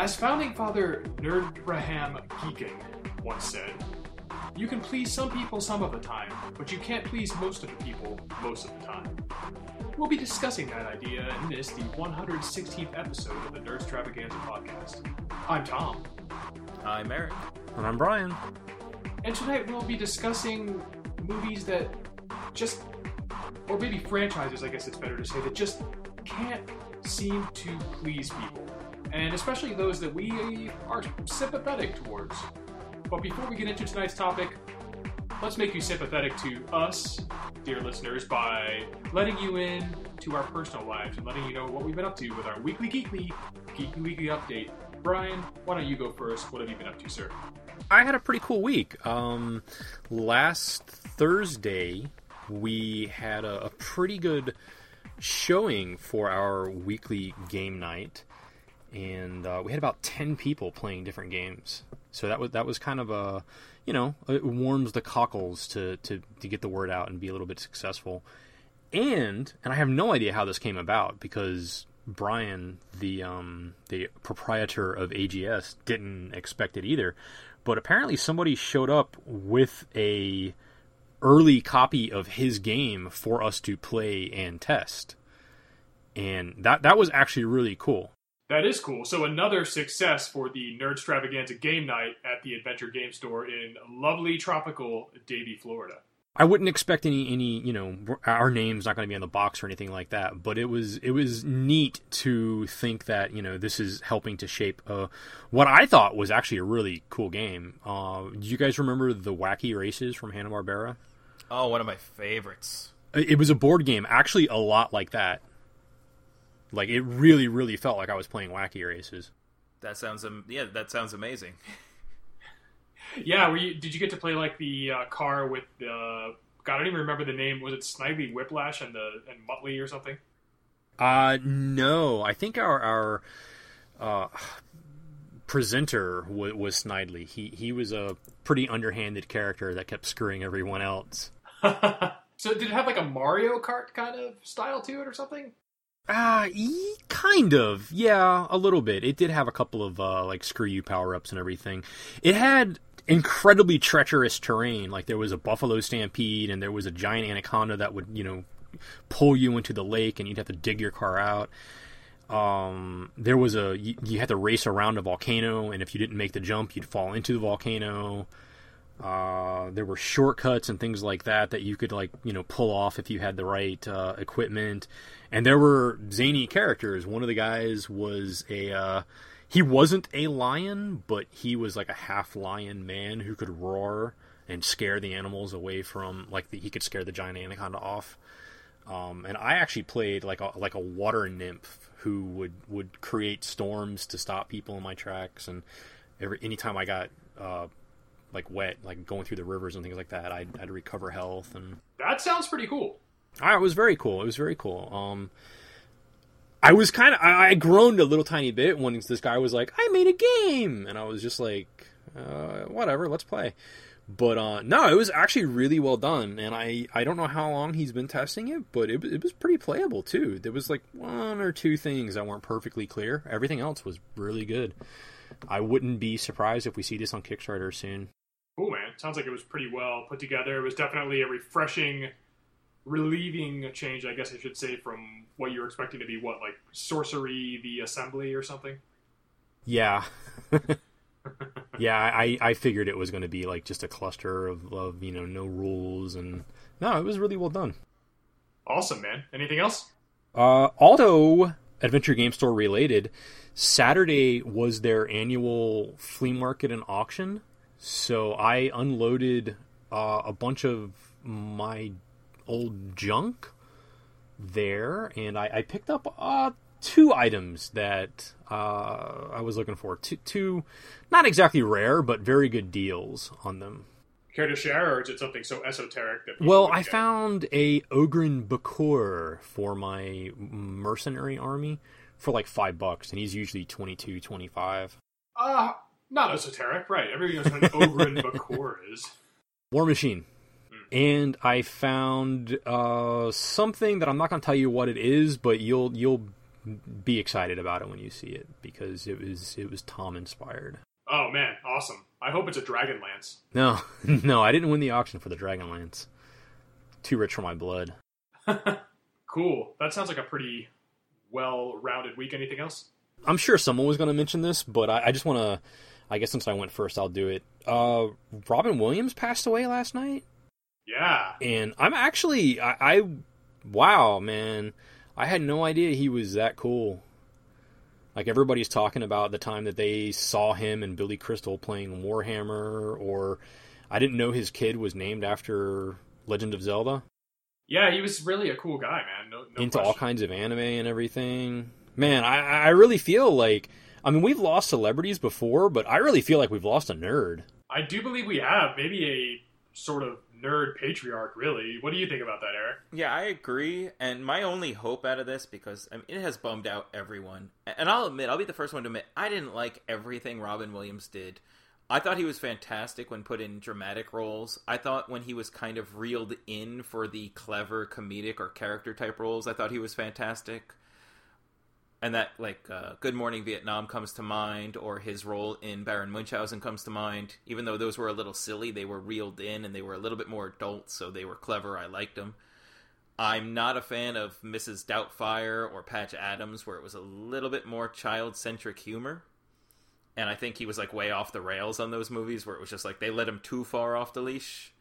As founding father Nerdraham Geeking once said, you can please some people some of the time, but you can't please most of the people most of the time. We'll be discussing that idea in this, the 116th episode of the Nerdstravaganza podcast. I'm Tom. I'm Eric. And I'm Brian. And tonight we'll be discussing movies that just, or maybe franchises, I guess it's better to say, that just can't seem to please people. And especially those that we are sympathetic towards. But before we get into tonight's topic, let's make you sympathetic to us, dear listeners, by letting you in to our personal lives and letting you know what we've been up to with our Weekly Weekly update. Brian, why don't you go first? What have you been up to, sir? I had a pretty cool week. Last Thursday, we had a pretty good showing for our weekly game night. And we had about 10 people playing different games. So that was kind of a, it warms the cockles to get the word out and be a little bit successful. And I have no idea how this came about because Brian, the proprietor of AGS, didn't expect it either. But apparently somebody showed up with a early copy of his game for us to play and test. And that was actually really cool. That is cool. So another success for the Nerdstravaganza game night at the Adventure Game Store in lovely tropical Davie, Florida. I wouldn't expect any our name's not going to be on the box or anything like that, but it was neat to think that, this is helping to shape what I thought was actually a really cool game. Do you guys remember the Wacky Races from Hanna-Barbera? Oh, one of my favorites. It was a board game, actually a lot like that. Like, it really, really felt like I was playing Wacky Races. That sounds amazing. Yeah, did you get to play, like, the car with the... God, I don't even remember the name. Was it Snidely Whiplash and Muttley or something? No. I think our presenter was Snidely. He was a pretty underhanded character that kept screwing everyone else. So did it have, like, a Mario Kart kind of style to it or something? Kind of. Yeah, a little bit. It did have a couple of, like, screw you power-ups and everything. It had incredibly treacherous terrain. Like, there was a buffalo stampede, and there was a giant anaconda that would, pull you into the lake, and you'd have to dig your car out. There was you had to race around a volcano, and if you didn't make the jump, you'd fall into the volcano. There were shortcuts and things like that you could, like, pull off if you had the right equipment. And there were zany characters. One of the guys was he wasn't a lion, but he was like a half lion man who could roar and scare the animals away from, like, he could scare the giant anaconda off. And I actually played like a water nymph who would create storms to stop people in my tracks. And anytime I got like wet, like going through the rivers and things like that, I'd recover health. And that sounds pretty cool. It was very cool. It was very cool. I groaned a little tiny bit when this guy was like, I made a game, and I was just like, whatever, let's play. But no, it was actually really well done, and I don't know how long he's been testing it, but it was pretty playable too. There was like one or two things that weren't perfectly clear. Everything else was really good. I wouldn't be surprised if we see this on Kickstarter soon. Cool, man. Sounds like it was pretty well put together. It was definitely a refreshing, relieving change, I guess I should say, from what you were expecting to be, like Sorcery, the Assembly or something? Yeah. Yeah, I figured it was going to be like just a cluster of no rules, and no, it was really well done. Awesome, man. Anything else? Although Adventure Game Store related, Saturday was their annual flea market and auction, so I unloaded a bunch of my old junk there, and I picked up two items that I was looking for. Two, not exactly rare, but very good deals on them. Care to share, or is it something so esoteric that... Well, I found a Ogren Bakor for my mercenary army for like $5, and he's usually $22, $25. Not esoteric, right? Everybody knows what an Ogren Bakor is. War Machine. And I found something that I'm not going to tell you what it is, but you'll be excited about it when you see it, because it was Tom inspired. Oh man, awesome! I hope it's a Dragonlance. No, no, I didn't win the auction for the Dragonlance. Too rich for my blood. Cool. That sounds like a pretty well-rounded week. Anything else? I'm sure someone was going to mention this, but I just want to, I guess since I went first, I'll do it. Robin Williams passed away last night. Yeah. And I'm actually, wow, man. I had no idea he was that cool. Like, everybody's talking about the time that they saw him and Billy Crystal playing Warhammer, or I didn't know his kid was named after Legend of Zelda. Yeah, he was really a cool guy, man. No Into question. all kinds of anime and everything. Man, I really feel like, I mean, we've lost celebrities before, but I really feel like we've lost a nerd. I do believe we have. Maybe a sort of nerd patriarch, really. What do you think about that, Eric? Yeah, I agree. And my only hope out of this, because it has bummed out everyone. And I'll admit, I'll be the first one to admit, I didn't like everything Robin Williams did. I thought he was fantastic when put in dramatic roles. I thought when he was kind of reeled in for the clever comedic or character type roles, I thought he was fantastic. And that, like, Good Morning Vietnam comes to mind, or his role in Baron Munchausen comes to mind. Even though those were a little silly, they were reeled in, and they were a little bit more adult, so they were clever. I liked them. I'm not a fan of Mrs. Doubtfire or Patch Adams, where it was a little bit more child-centric humor. And I think he was, like, way off the rails on those movies, where it was just like, they let him too far off the leash.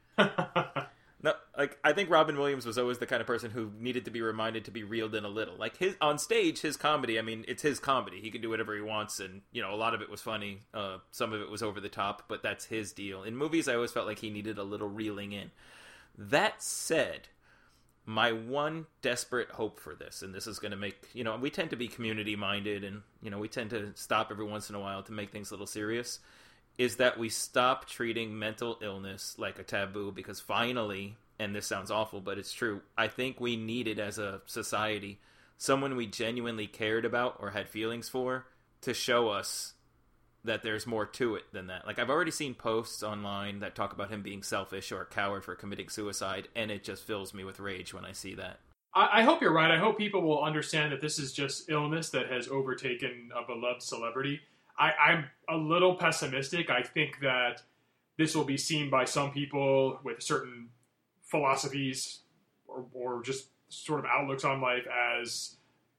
No, like, I think Robin Williams was always the kind of person who needed to be reminded to be reeled in a little. Like, on stage, his comedy, I mean, it's his comedy. He can do whatever he wants, and, you know, a lot of it was funny. Some of it was over the top, but that's his deal. In movies, I always felt like he needed a little reeling in. That said, my one desperate hope for this, and this is going to make, you know, we tend to be community-minded, and, you know, we tend to stop every once in a while to make things a little serious, is that we stop treating mental illness like a taboo, because finally, and this sounds awful, but it's true, I think we needed as a society someone we genuinely cared about or had feelings for to show us that there's more to it than that. Like, I've already seen posts online that talk about him being selfish or a coward for committing suicide, and it just fills me with rage when I see that. I hope you're right. I hope people will understand that this is just illness that has overtaken a beloved celebrity. I'm a little pessimistic. I think that this will be seen by some people with certain philosophies or just sort of outlooks on life as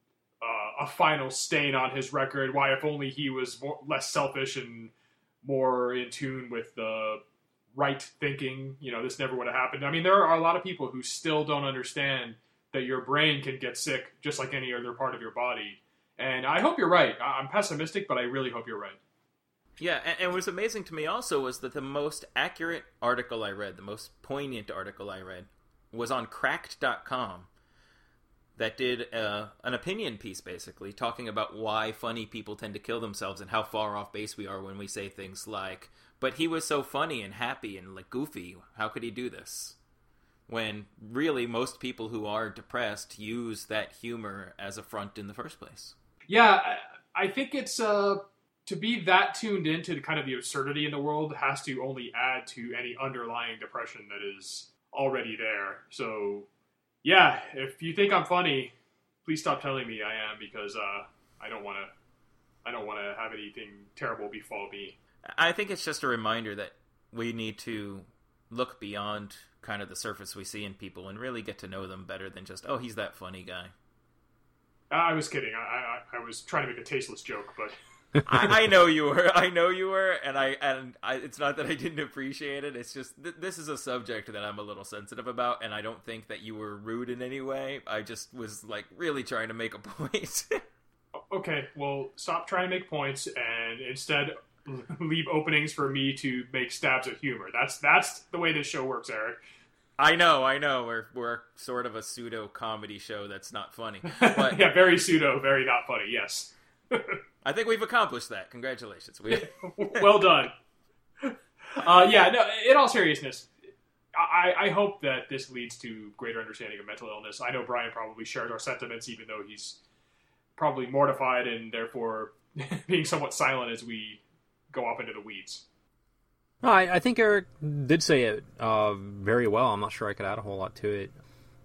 a final stain on his record. Why, if only he was less selfish and more in tune with the right thinking, you know, this never would have happened. I mean, there are a lot of people who still don't understand that your brain can get sick just like any other part of your body. And I hope you're right. I'm pessimistic, but I really hope you're right. Yeah, and what's amazing to me also was that the most accurate article I read, the most poignant article I read, was on Cracked.com that did an opinion piece, basically, talking about why funny people tend to kill themselves and how far off base we are when we say things like, but he was so funny and happy and like goofy, how could he do this? When really most people who are depressed use that humor as a front in the first place. Yeah, I think it's to be that tuned into kind of the absurdity in the world has to only add to any underlying depression that is already there. So, yeah, if you think I'm funny, please stop telling me I am, because I don't want to have anything terrible befall me. I think it's just a reminder that we need to look beyond kind of the surface we see in people and really get to know them better than just, oh, he's that funny guy. I was kidding. I was trying to make a tasteless joke, but I know you were. I know you were, and I. It's not that I didn't appreciate it. It's just this is a subject that I'm a little sensitive about, and I don't think that you were rude in any way. I just was like really trying to make a point. Okay, well, stop trying to make points and instead leave openings for me to make stabs at humor. That's the way this show works, Eric. I know. We're sort of a pseudo comedy show that's not funny. But yeah, very pseudo, very not funny. Yes. I think we've accomplished that. Congratulations. Well done. Yeah, no, in all seriousness, I hope that this leads to greater understanding of mental illness. I know Brian probably shares our sentiments, even though he's probably mortified and therefore being somewhat silent as we go off into the weeds. No, I think Eric did say it very well. I'm not sure I could add a whole lot to it.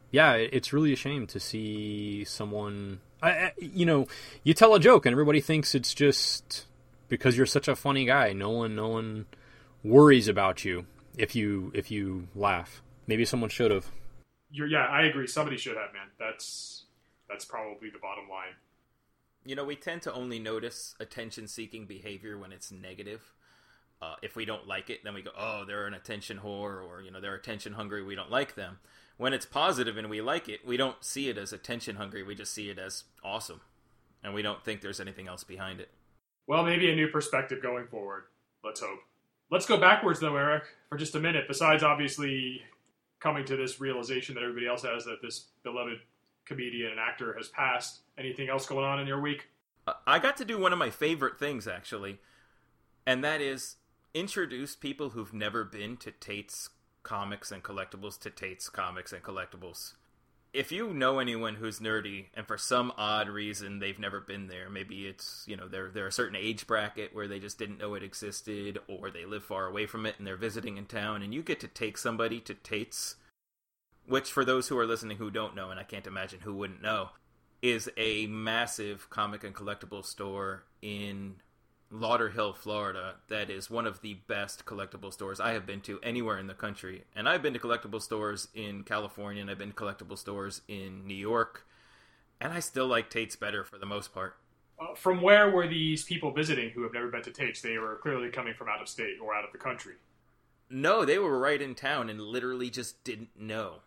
yeah, it's really a shame to see someone. You tell a joke and everybody thinks it's just because you're such a funny guy. No one worries about you if you laugh. Maybe someone should have. Yeah, I agree. Somebody should have, man. That's probably the bottom line. We tend to only notice attention-seeking behavior when it's negative. If we don't like it, then we go, oh, they're an attention whore, or, they're attention-hungry, we don't like them. When it's positive and we like it, we don't see it as attention-hungry, we just see it as awesome. And we don't think there's anything else behind it. Well, maybe a new perspective going forward. Let's hope. Let's go backwards, though, Eric, for just a minute. Besides, obviously, coming to this realization that everybody else has that this beloved comedian and actor has passed. Anything else going on in your week? I got to do one of my favorite things, actually, and that is introduce people who've never been to Tate's Comics and Collectibles to Tate's Comics and Collectibles. If you know anyone who's nerdy, and for some odd reason they've never been there, maybe it's, they're a certain age bracket where they just didn't know it existed, or they live far away from it and they're visiting in town, and you get to take somebody to Tate's, which for those who are listening who don't know, and I can't imagine who wouldn't know, is a massive comic and collectible store in Lauderhill, Florida, that is one of the best collectible stores I have been to anywhere in the country. And I've been to collectible stores in California, and I've been to collectible stores in New York, and I still like Tate's better for the most part. From where were these people visiting who have never been to Tate's? They were clearly coming from out of state or out of the country. No, they were right in town and literally just didn't know.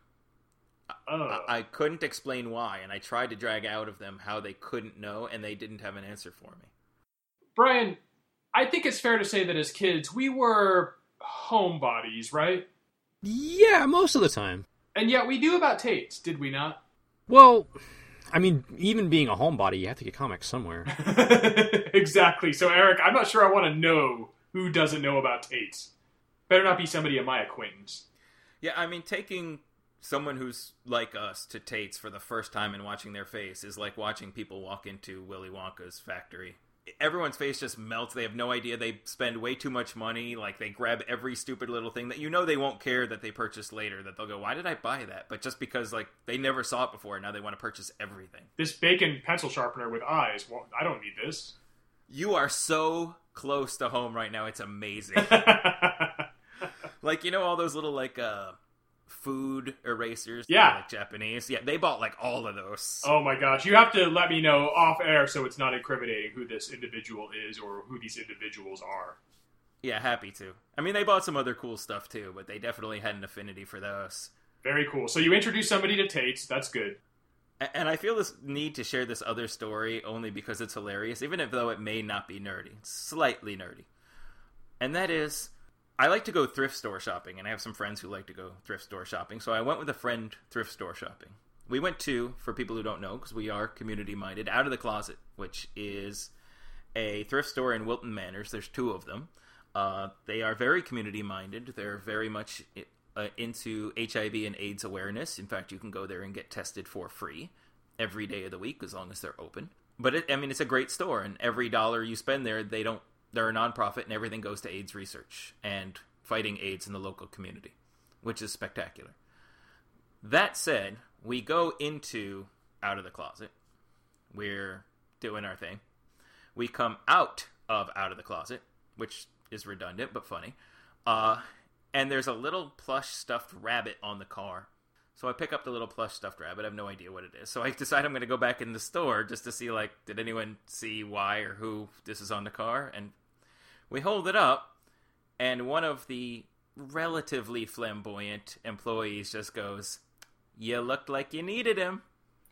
I couldn't explain why, and I tried to drag out of them how they couldn't know, and they didn't have an answer for me. Brian, I think it's fair to say that as kids, we were homebodies, right? Yeah, most of the time. And yet we knew about Tate's, did we not? Well, I mean, even being a homebody, you have to get comics somewhere. Exactly. So, Eric, I'm not sure I want to know who doesn't know about Tate's. Better not be somebody of my acquaintance. Yeah, I mean, taking someone who's like us to Tate's for the first time and watching their face is like watching people walk into Willy Wonka's factory. Everyone's face just melts. They have no idea. They spend way too much money. Like, they grab every stupid little thing that they won't care that they purchase later. That they'll go, why did I buy that? But just because, like, they never saw it before, now they want to purchase everything. This bacon pencil sharpener with eyes. Well, I don't need this. You are so close to home right now. It's amazing. Like, all those little, like, food erasers, yeah, like Japanese. Yeah, they bought like all of those. Oh my gosh, you have to let me know off air so it's not incriminating who this individual is or who these individuals are. Yeah, happy to. I mean, they bought some other cool stuff too, but they definitely had an affinity for those. Very cool. So you introduced somebody to Tate's. That's good. And I feel this need to share this other story only because it's hilarious, even though it may not be nerdy. It's slightly nerdy. And that is, I like to go thrift store shopping, and I have some friends who like to go thrift store shopping, so I went with a friend thrift store shopping. We went to, for people who don't know, because we are community-minded, Out of the Closet, which is a thrift store in Wilton Manors. There's two of them. They are very community-minded. They're very much into HIV and AIDS awareness. In fact, you can go there and get tested for free every day of the week, as long as they're open. But, it's a great store, and every dollar you spend there, they're a nonprofit, and everything goes to AIDS research and fighting AIDS in the local community, which is spectacular. That said, we go into Out of the Closet. We're doing our thing. We come out of the Closet, which is redundant but funny. And there's a little plush stuffed rabbit on the car. So I pick up the little plush stuffed rabbit. I have no idea what it is. So I decide I'm going to go back in the store just to see, like, did anyone see why or who this is on the car? And we hold it up, and one of the relatively flamboyant employees just goes, "You looked like you needed him."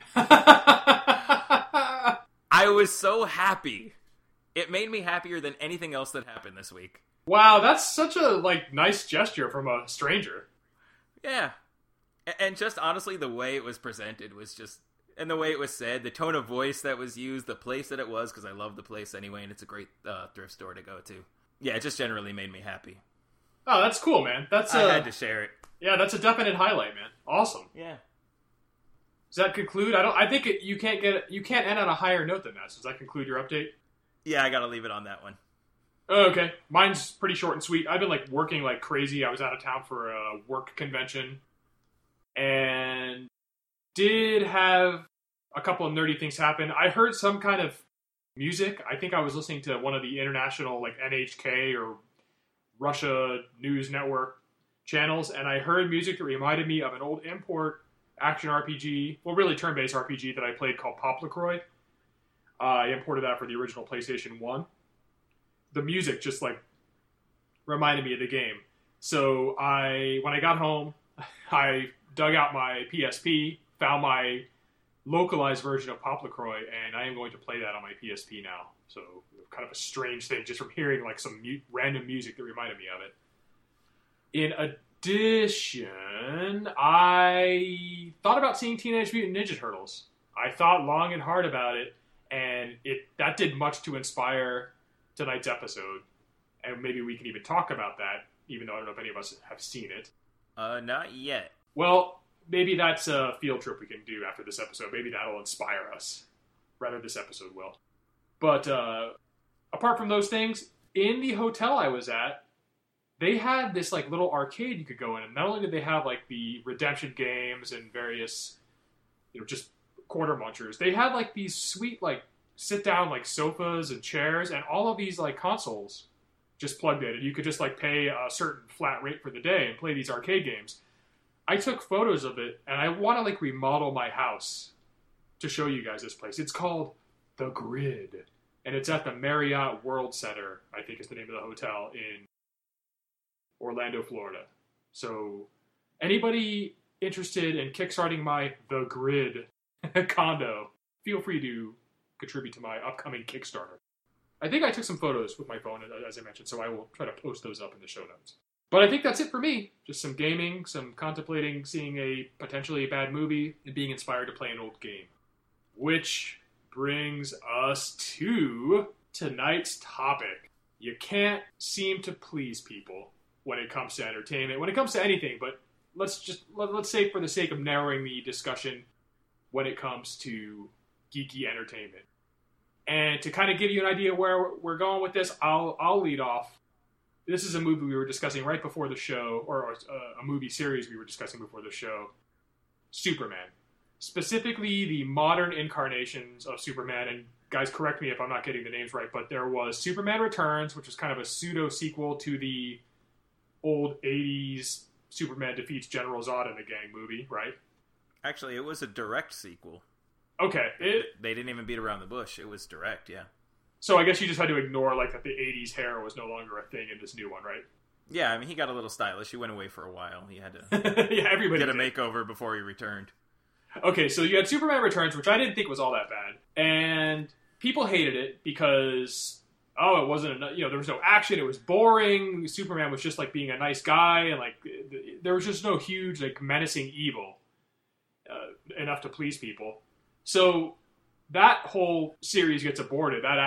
I was so happy. It made me happier than anything else that happened this week. Wow, that's such a, nice gesture from a stranger. Yeah. And just honestly, the way it was presented was just, and the way it was said, the tone of voice that was used, the place that it was, because I love the place anyway, and it's a great thrift store to go to. Yeah, it just generally made me happy. Oh, that's cool, man. I had to share it. Yeah, that's a definite highlight, man. Awesome. Yeah. Does that conclude? You can't end on a higher note than that. So does that conclude your update? Yeah, I gotta leave it on that one. Oh, okay. Mine's pretty short and sweet. I've been working like crazy. I was out of town for a work convention. And did have a couple of nerdy things happen. I heard some kind of music. I think I was listening to one of the international, like NHK or Russia News Network channels, and I heard music that reminded me of an old import action RPG, well, really turn-based RPG that I played called Pop LaCroix. I imported that for the original PlayStation 1. The music just, like, reminded me of the game. So when I got home, I dug out my PSP, found my localized version of Pop LaCroix, and I am going to play that on my PSP now. So kind of a strange thing just from hearing like some random music that reminded me of it. In addition, I thought about seeing Teenage Mutant Ninja Turtles. I thought long and hard about it, and that did much to inspire tonight's episode. And maybe we can even talk about that, even though I don't know if any of us have seen it. Not yet. Well, maybe that's a field trip we can do after this episode. Maybe that'll inspire us. Rather, this episode will. But apart from those things, in the hotel I was at, they had this like little arcade you could go in. And not only did they have like the redemption games and various, just quarter munchers, they had like these sweet like sit-down like sofas and chairs and all of these like consoles just plugged in. And you could just like pay a certain flat rate for the day and play these arcade games. I took photos of it, and I want to like remodel my house to show you guys this place. It's called The Grid, and it's at the Marriott World Center, I think is the name of the hotel in Orlando, Florida. So anybody interested in kickstarting my The Grid condo, feel free to contribute to my upcoming Kickstarter. I think I took some photos with my phone, as I mentioned, so I will try to post those up in the show notes. But I think that's it for me. Just some gaming, some contemplating seeing a potentially bad movie, and being inspired to play an old game. Which brings us to tonight's topic. You can't seem to please people when it comes to entertainment, when it comes to anything, but let's say for the sake of narrowing the discussion, when it comes to geeky entertainment. And to kind of give you an idea where we're going with this, I'll lead off. This is a movie we were discussing right before the show, or a movie series we were discussing before the show, Superman. Specifically, the modern incarnations of Superman, and guys, correct me if I'm not getting the names right, but there was Superman Returns, which was kind of a pseudo-sequel to the old 80s Superman defeats General Zod and the gang movie, right? Actually, it was a direct sequel. Okay. They didn't even beat around the bush. It was direct, yeah. So I guess you just had to ignore like that the 80s hair was no longer a thing in this new one, right? Yeah, I mean, he got a little stylish. He went away for a while. He had to yeah, everybody get a did. makeover before he returned. Okay, so you had Superman Returns, which I didn't think was all that bad. And people hated it because, it wasn't enough, there was no action, it was boring, Superman was just like being a nice guy, and like there was just no huge like menacing evil enough to please people. So that whole series gets aborted. That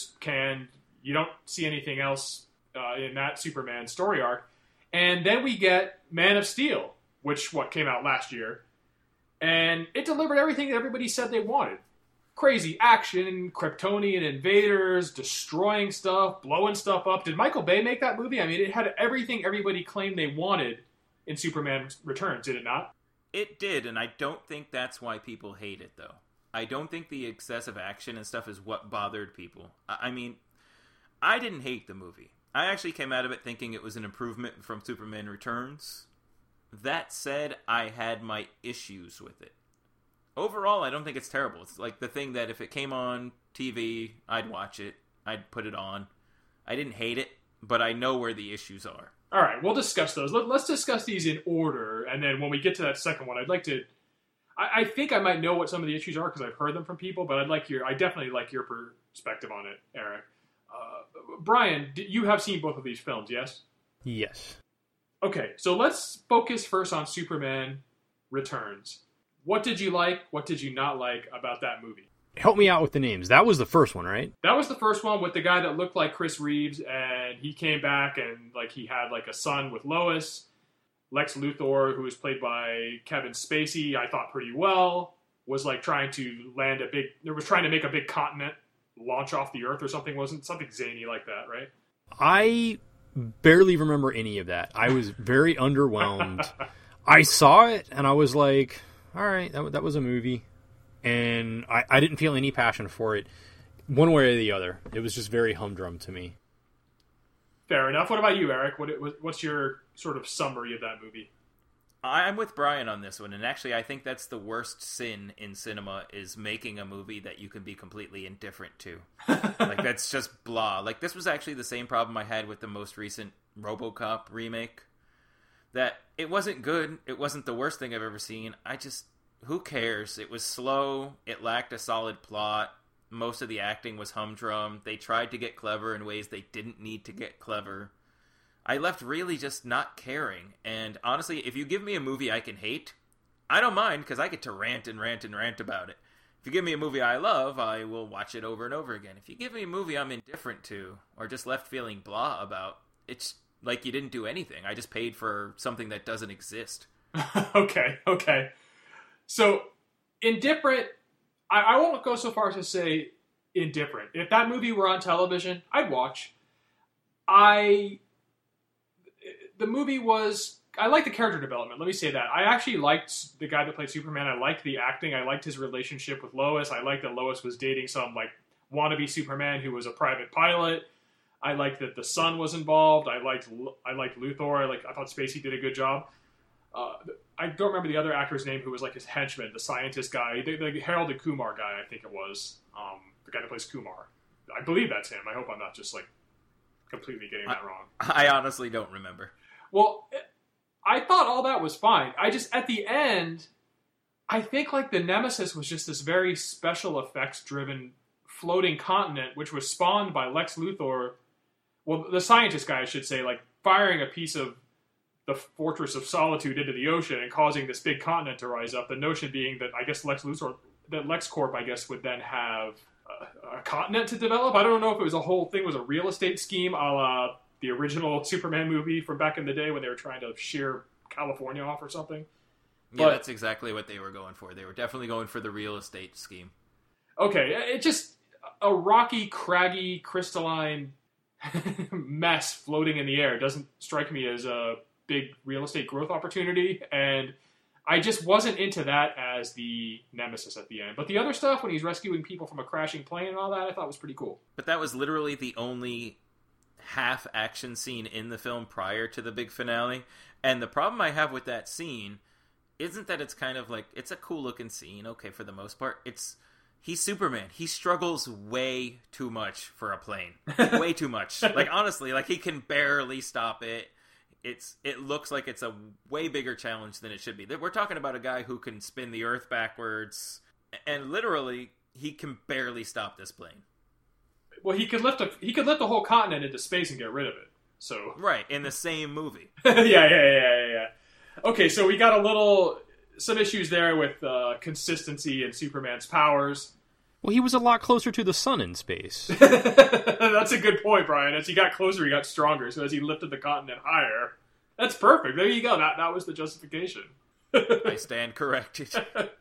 you don't see anything else in that Superman story arc. And then we get Man of Steel, which came out last year. And it delivered everything that everybody said they wanted. Crazy action, Kryptonian invaders, destroying stuff, blowing stuff up. Did Michael Bay make that movie? I mean, it had everything everybody claimed they wanted in Superman Returns, did it not? It did, and I don't think that's why people hate it, though. I don't think the excessive action and stuff is what bothered people. I mean, I didn't hate the movie. I actually came out of it thinking it was an improvement from Superman Returns. That said, I had my issues with it. Overall, I don't think it's terrible. It's like the thing that if it came on TV, I'd watch it. I'd put it on. I didn't hate it, but I know where the issues are. All right, we'll discuss those. Let's discuss these in order, and then when we get to that second one, I'd like to... I think I might know what some of the issues are because I've heard them from people, but I definitely like your perspective on it, Eric. Brian, you have seen both of these films, yes? Yes. Okay, so let's focus first on Superman Returns. What did you like? What did you not like about that movie? Help me out with the names. That was the first one, right? That was the first one with the guy that looked like Chris Reeves, and he came back and like he had like a son with Lois. Lex Luthor, who was played by Kevin Spacey, I thought pretty well, was like trying to make a big continent launch off the Earth or something. Wasn't something zany like that, right? I barely remember any of that. I was very underwhelmed. I saw it and I was like, all right, that was a movie, and I didn't feel any passion for it, one way or the other. It was just very humdrum to me. Fair enough. What about you, Eric? What's your sort of summary of that movie? I'm with Brian on this one, and actually I think that's the worst sin in cinema, is making a movie that you can be completely indifferent to. Like, that's just blah. Like, this was actually the same problem I had with the most recent RoboCop remake. That it wasn't good, it wasn't the worst thing I've ever seen, who cares? It was slow, it lacked a solid plot, most of the acting was humdrum, they tried to get clever in ways they didn't need to get clever. I left really just not caring, and honestly, if you give me a movie I can hate, I don't mind, because I get to rant and rant and rant about it. If you give me a movie I love, I will watch it over and over again. If you give me a movie I'm indifferent to, or just left feeling blah about, it's like you didn't do anything. I just paid for something that doesn't exist. Okay. So, indifferent, I won't go so far as to say indifferent. If that movie were on television, I'd watch. The movie was... I liked the character development, let me say that. I actually liked the guy that played Superman. I liked the acting. I liked his relationship with Lois. I liked that Lois was dating some, like, wannabe Superman who was a private pilot. I liked that the son was involved. I liked Luthor. I thought Spacey did a good job. I don't remember the other actor's name who was like his henchman, the scientist guy, the Harold and Kumar guy, I think it was. The guy that plays Kumar. I believe that's him. I hope I'm not just, like, completely getting that wrong. I honestly don't remember. Well, I thought all that was fine. At the end, I think, like, the Nemesis was just this very special effects-driven floating continent, which was spawned by Lex Luthor, well, the scientist guy, I should say, like, firing a piece of the Fortress of Solitude into the ocean and causing this big continent to rise up. The notion being that, I guess, LexCorp, I guess, would then have a continent to develop. I don't know if it was a whole thing, was a real estate scheme, a la the original Superman movie from back in the day when they were trying to shear California off or something. Yeah, that's exactly what they were going for. They were definitely going for the real estate scheme. Okay, it just... a rocky, craggy, crystalline mess floating in the air doesn't strike me as a big real estate growth opportunity, and I just wasn't into that as the Nemesis at the end. But the other stuff, when he's rescuing people from a crashing plane and all that, I thought was pretty cool. But that was literally the only half-action scene in the film prior to the big finale, and the problem I have with that scene isn't that it's kind of like, it's a cool-looking scene, okay, for the most part. He's Superman. He struggles way too much for a plane. Way too much. Like, honestly, like, he can barely stop it. It looks like it's a way bigger challenge than it should be. We're talking about a guy who can spin the Earth backwards, and literally, he can barely stop this plane. Well, he could lift a whole continent into space and get rid of it. So right, in the same movie. Yeah. Okay, so we got some issues there with consistency in Superman's powers. Well, he was a lot closer to the sun in space. That's a good point, Brian. As he got closer, he got stronger. So as he lifted the continent higher, that's perfect. There you go. That was the justification. I stand corrected.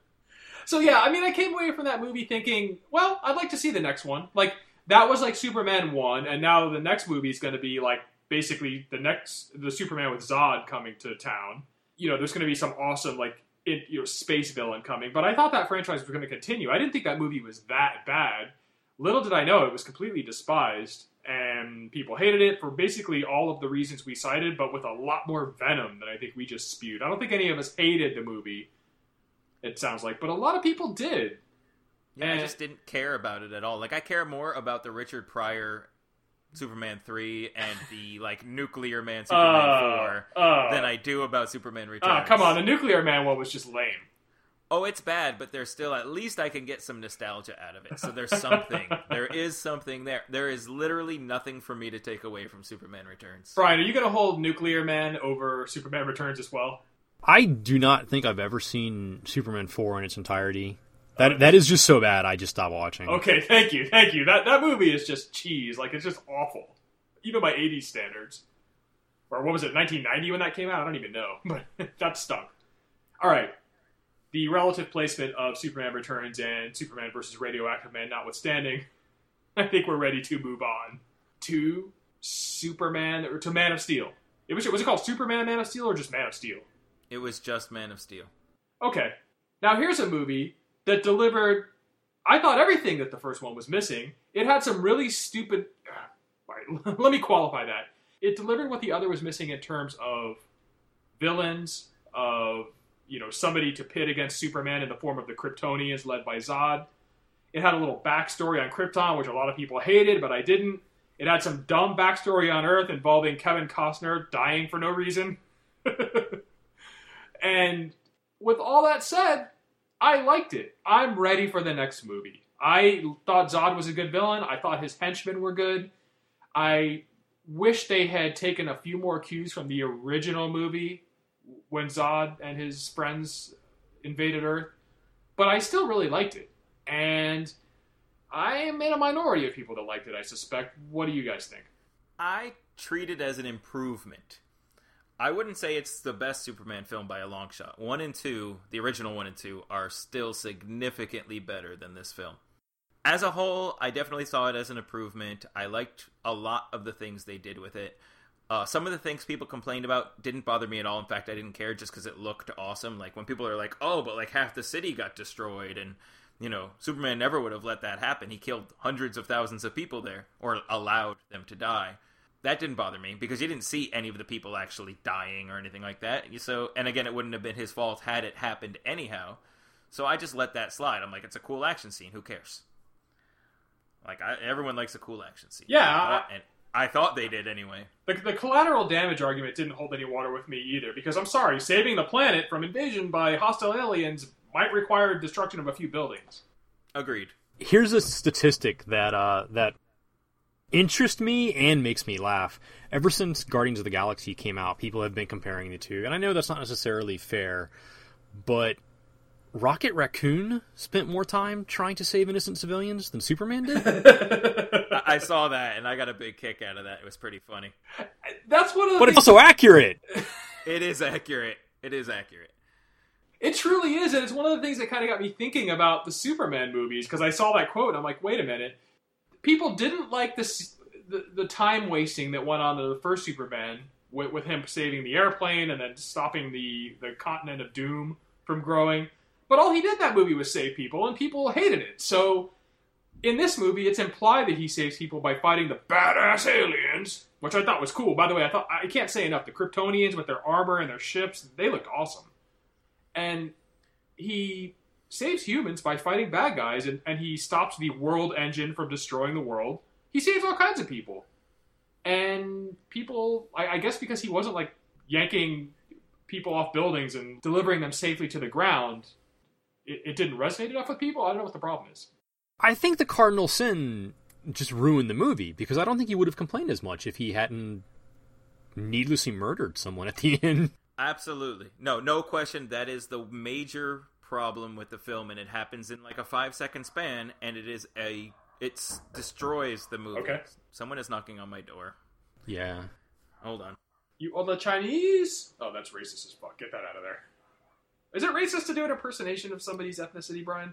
So yeah, I mean, I came away from that movie thinking, well, I'd like to see the next one. Like, that was like Superman 1, and now the next movie is going to be like basically the Superman with Zod coming to town. You know, there's going to be some awesome like space villain coming. But I thought that franchise was going to continue. I didn't think that movie was that bad. Little did I know it was completely despised, and people hated it for basically all of the reasons we cited, but with a lot more venom than I think we just spewed. I don't think any of us hated the movie, it sounds like, but a lot of people did. Yeah, I just didn't care about it at all. Like, I care more about the Richard Pryor Superman 3 and the, like, Nuclear Man Superman 4 than I do about Superman Returns. Come on, the Nuclear Man one was just lame. Oh, it's bad, but there's still, at least I can get some nostalgia out of it. So there's something. There is something there. There is literally nothing for me to take away from Superman Returns. Brian, are you going to hold Nuclear Man over Superman Returns as well? I do not think I've ever seen Superman 4 in its entirety. That is just so bad, I just stopped watching. Okay, thank you. That movie is just cheese. Like, it's just awful. Even by 80s standards. Or what was it, 1990 when that came out? I don't even know. But that stunk. Alright. The relative placement of Superman Returns and Superman vs. Radioactive Man notwithstanding, I think we're ready to move on to to Man of Steel. Was it called Superman Man of Steel or just Man of Steel? It was just Man of Steel. Okay. Now here's a movie that delivered, I thought, everything that the first one was missing. It had some really stupid... Right, let me qualify that. It delivered what the other was missing in terms of villains, of somebody to pit against Superman in the form of the Kryptonians led by Zod. It had a little backstory on Krypton, which a lot of people hated, but I didn't. It had some dumb backstory on Earth involving Kevin Costner dying for no reason. And with all that said, I liked it. I'm ready for the next movie. I thought Zod was a good villain. I thought his henchmen were good. I wish they had taken a few more cues from the original movie when Zod and his friends invaded Earth. But I still really liked it. And I am in a minority of people that liked it, I suspect. What do you guys think? I treat it as an improvement. I wouldn't say it's the best Superman film by a long shot. 1 and 2, the original 1 and 2, are still significantly better than this film. As a whole, I definitely saw it as an improvement. I liked a lot of the things they did with it. Some of the things people complained about didn't bother me at all. In fact, I didn't care just because it looked awesome. Like when people are like, oh, but like half the city got destroyed and Superman never would have let that happen. He killed hundreds of thousands of people there, or allowed them to die. That didn't bother me, because you didn't see any of the people actually dying or anything like that. And again, it wouldn't have been his fault had it happened anyhow. So I just let that slide. I'm like, it's a cool action scene. Who cares? Like, everyone likes a cool action scene. Yeah. I thought they did anyway. The collateral damage argument didn't hold any water with me either, because I'm sorry, saving the planet from invasion by hostile aliens might require destruction of a few buildings. Agreed. Here's a statistic that interests me and makes me laugh. Ever since Guardians of the Galaxy came out, people have been comparing the two, and I know that's not necessarily fair, but Rocket Raccoon spent more time trying to save innocent civilians than Superman did? I saw that, and I got a big kick out of that. It was pretty funny. That's one of the But it's also accurate! It is accurate. It is accurate. It truly is, and it's one of the things that kind of got me thinking about the Superman movies, because I saw that quote, and I'm like, wait a minute. People didn't like the time wasting that went on in the first Superman, with him saving the airplane and then stopping the continent of Doom from growing. But all he did in that movie was save people, and people hated it. So, in this movie, it's implied that he saves people by fighting the badass aliens, which I thought was cool. By the way, I can't say enough. The Kryptonians with their armor and their ships, they looked awesome. And he saves humans by fighting bad guys, and he stops the world engine from destroying the world. He saves all kinds of people. And people, I guess because he wasn't like yanking people off buildings and delivering them safely to the ground, it didn't resonate enough with people. I don't know what the problem is. I think the cardinal sin just ruined the movie, because I don't think he would have complained as much if he hadn't needlessly murdered someone at the end. Absolutely. No question. That is the major problem with the film, and it happens in like a 5-second span, and it destroys the movie. Okay. Someone is knocking on my door. Yeah. Hold on. You on the Chinese? Oh, that's racist as fuck. Get that out of there. Is it racist to do an impersonation of somebody's ethnicity, Brian?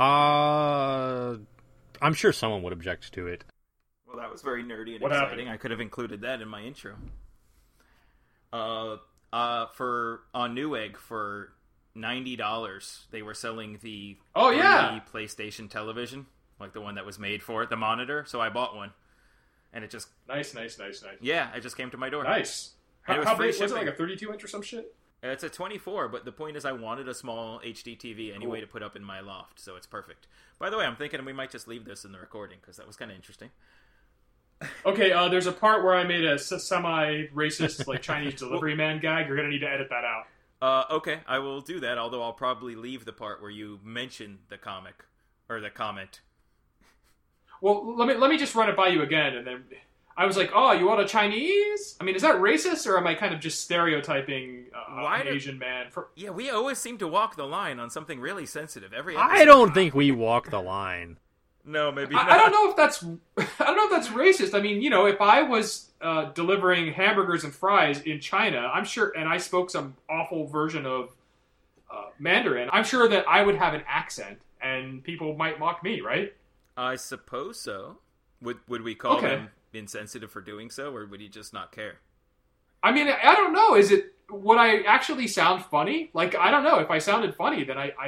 I'm sure someone would object to it. Well, that was very nerdy and What exciting. happened? I could have included that in my intro. On Newegg for $90, they were selling the 3D PlayStation television, like the one that was made for it, the monitor. So I bought one, and it just Nice. yeah, it just came to my door. Nice. And it was How free big was it? shipping. Like a 32-inch or some shit? It's a 24, but the point is I wanted a small HD TV anyway to put up in my loft, so it's perfect. By the way, I'm thinking we might just leave this in the recording, because that was kind of interesting. Okay, there's a part where I made a semi-racist, like, Chinese delivery man gag. You're going to need to edit that out. Okay, I will do that, although I'll probably leave the part where you mention the comic, or the comment. Well, let me just run it by you again, and then I was like, oh, you want a Chinese? I mean, is that racist, or am I kind of just stereotyping an Asian man? Yeah, we always seem to walk the line on something really sensitive. Every I episode. don't think we walk the line. No, maybe not. I don't know if that's racist. I mean, if I was delivering hamburgers and fries in China, I'm sure, and I spoke some awful version of Mandarin, I'm sure that I would have an accent, and people might mock me, right? I suppose so. Would we call him insensitive for doing so, or would he just not care? I mean, I don't know. Would I actually sound funny? Like, I don't know. If I sounded funny, then I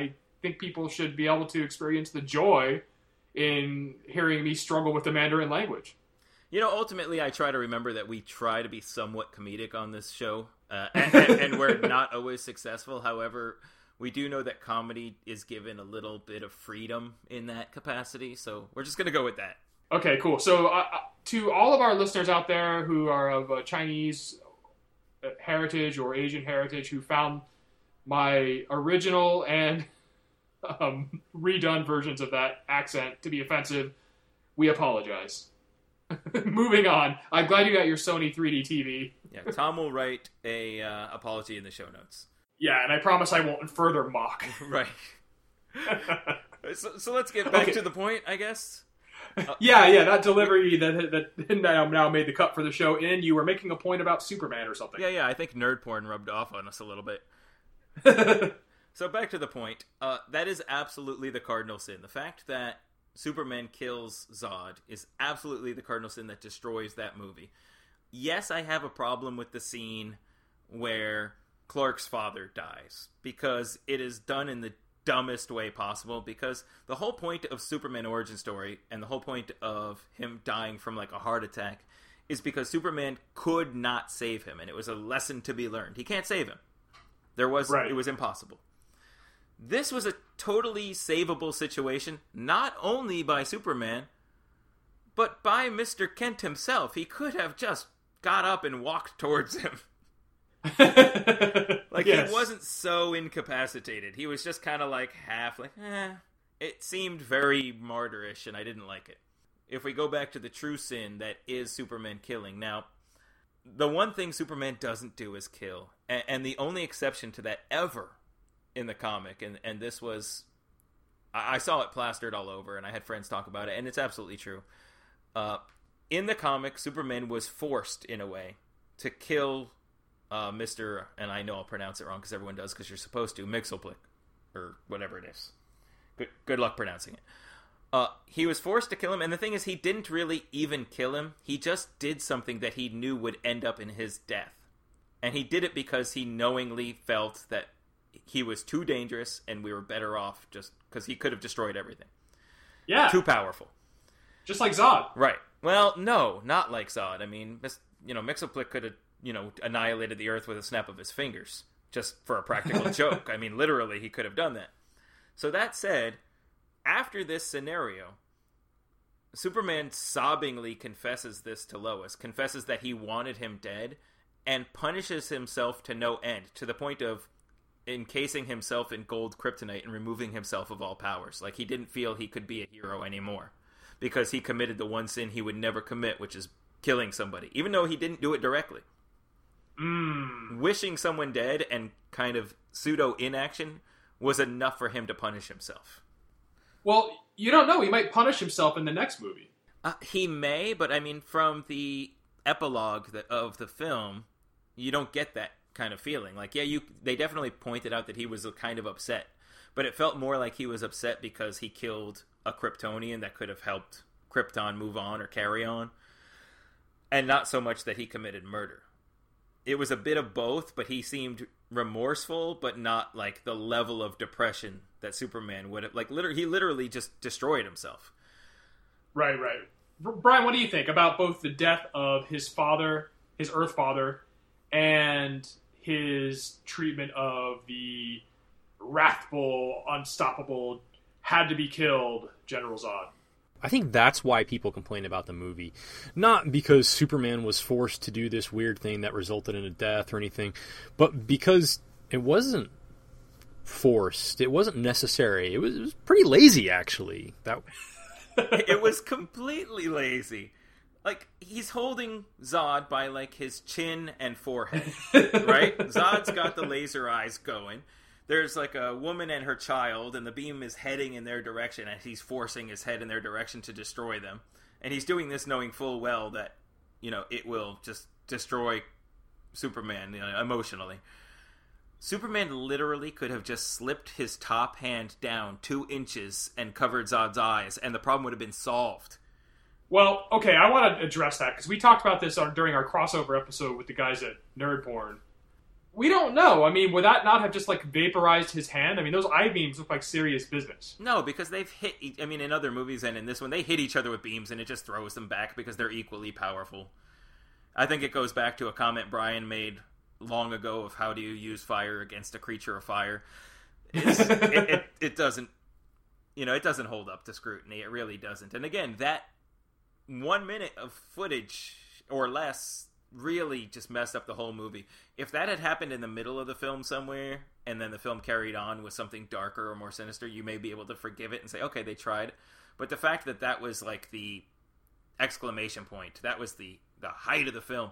think people should be able to experience the joy in hearing me struggle with the Mandarin language. Ultimately, I try to remember that we try to be somewhat comedic on this show, and we're not always successful. However, we do know that comedy is given a little bit of freedom in that capacity, so we're just going to go with that. Okay, cool. So to all of our listeners out there who are of Chinese heritage or Asian heritage who found my original and redone versions of that accent to be offensive, we apologize. Moving on. I'm glad you got your Sony 3D TV. Yeah, Tom will write a apology in the show notes. Yeah, and I promise I won't further mock. Right. So let's get back to the point, I guess. Yeah, that delivery that now made the cut for the show in. You were making a point about Superman or something. Yeah, I think nerd porn rubbed off on us a little bit. So back to the point. That is absolutely the cardinal sin. The fact that Superman kills Zod is absolutely the cardinal sin that destroys that movie. Yes, I have a problem with the scene where Clark's father dies, because it is done in the dumbest way possible, because the whole point of Superman origin story and the whole point of him dying from like a heart attack is because Superman could not save him, and it was a lesson to be learned. He can't save him. It was impossible. This was a totally savable situation, not only by Superman, but by Mr. Kent himself. He could have just got up and walked towards him. Yes. He wasn't so incapacitated. He was just kind of like half like, It seemed very martyrish, and I didn't like it. If we go back to the true sin that is Superman killing. Now, the one thing Superman doesn't do is kill. And the only exception to that ever in the comic, and this was, I saw it plastered all over, and I had friends talk about it, and it's absolutely true. In the comic, Superman was forced, in a way, to kill Mr., and I know I'll pronounce it wrong because everyone does, because you're supposed to, Mxyzptlk, or whatever it is. Good luck pronouncing it. He was forced to kill him, and the thing is, he didn't really even kill him. He just did something that he knew would end up in his death. And he did it because he knowingly felt that he was too dangerous, and we were better off just because he could have destroyed everything. Yeah. Too powerful. Just like Zod. Right. Well, no, not like Zod. I mean, Mxyzptlk could have, annihilated the Earth with a snap of his fingers, just for a practical joke. I mean, literally, he could have done that. So that said, after this scenario, Superman sobbingly confesses this to Lois, confesses that he wanted him dead, and punishes himself to no end, to the point of encasing himself in gold kryptonite and removing himself of all powers. Like, he didn't feel he could be a hero anymore, because he committed the one sin he would never commit, which is killing somebody, even though he didn't do it directly. Wishing someone dead and kind of pseudo-inaction was enough for him to punish himself. Well, you don't know. He might punish himself in the next movie. He may, but I mean, from the epilogue of the film, you don't get that kind of feeling. Like, yeah, they definitely pointed out that he was kind of upset, but it felt more like he was upset because he killed a Kryptonian that could have helped Krypton move on or carry on, and not so much that he committed murder. It was a bit of both, but he seemed remorseful, but not like the level of depression that Superman would have. Like, he literally just destroyed himself. Right. Brian, what do you think about both the death of his father, his Earth father, and his treatment of the wrathful, unstoppable, had-to-be-killed General Zod? I think that's why people complain about the movie. Not because Superman was forced to do this weird thing that resulted in a death or anything, but because it wasn't forced. It wasn't necessary. It was pretty lazy, actually. It was completely lazy. Like, he's holding Zod by, like, his chin and forehead, right? Zod's got the laser eyes going. There's, like, a woman and her child, and the beam is heading in their direction, and he's forcing his head in their direction to destroy them. And he's doing this knowing full well that, it will just destroy Superman emotionally. Superman literally could have just slipped his top hand down 2 inches and covered Zod's eyes, and the problem would have been solved. Well, okay, I want to address that, because we talked about this during our crossover episode with the guys at Nerd Porn. We don't know. I mean, would that not have just, like, vaporized his hand? I mean, those I-beams look like serious business. No, because they've hit... I mean, in other movies and in this one, they hit each other with beams and it just throws them back because they're equally powerful. I think it goes back to a comment Brian made long ago of how do you use fire against a creature of fire. It doesn't... You know, it doesn't hold up to scrutiny. It really doesn't. And again, that 1 minute of footage or less really just messed up the whole movie. If that had happened in the middle of the film somewhere, and then the film carried on with something darker or more sinister, you may be able to forgive it and say, okay, they tried. But the fact that that was like the exclamation point, that was the height of the film,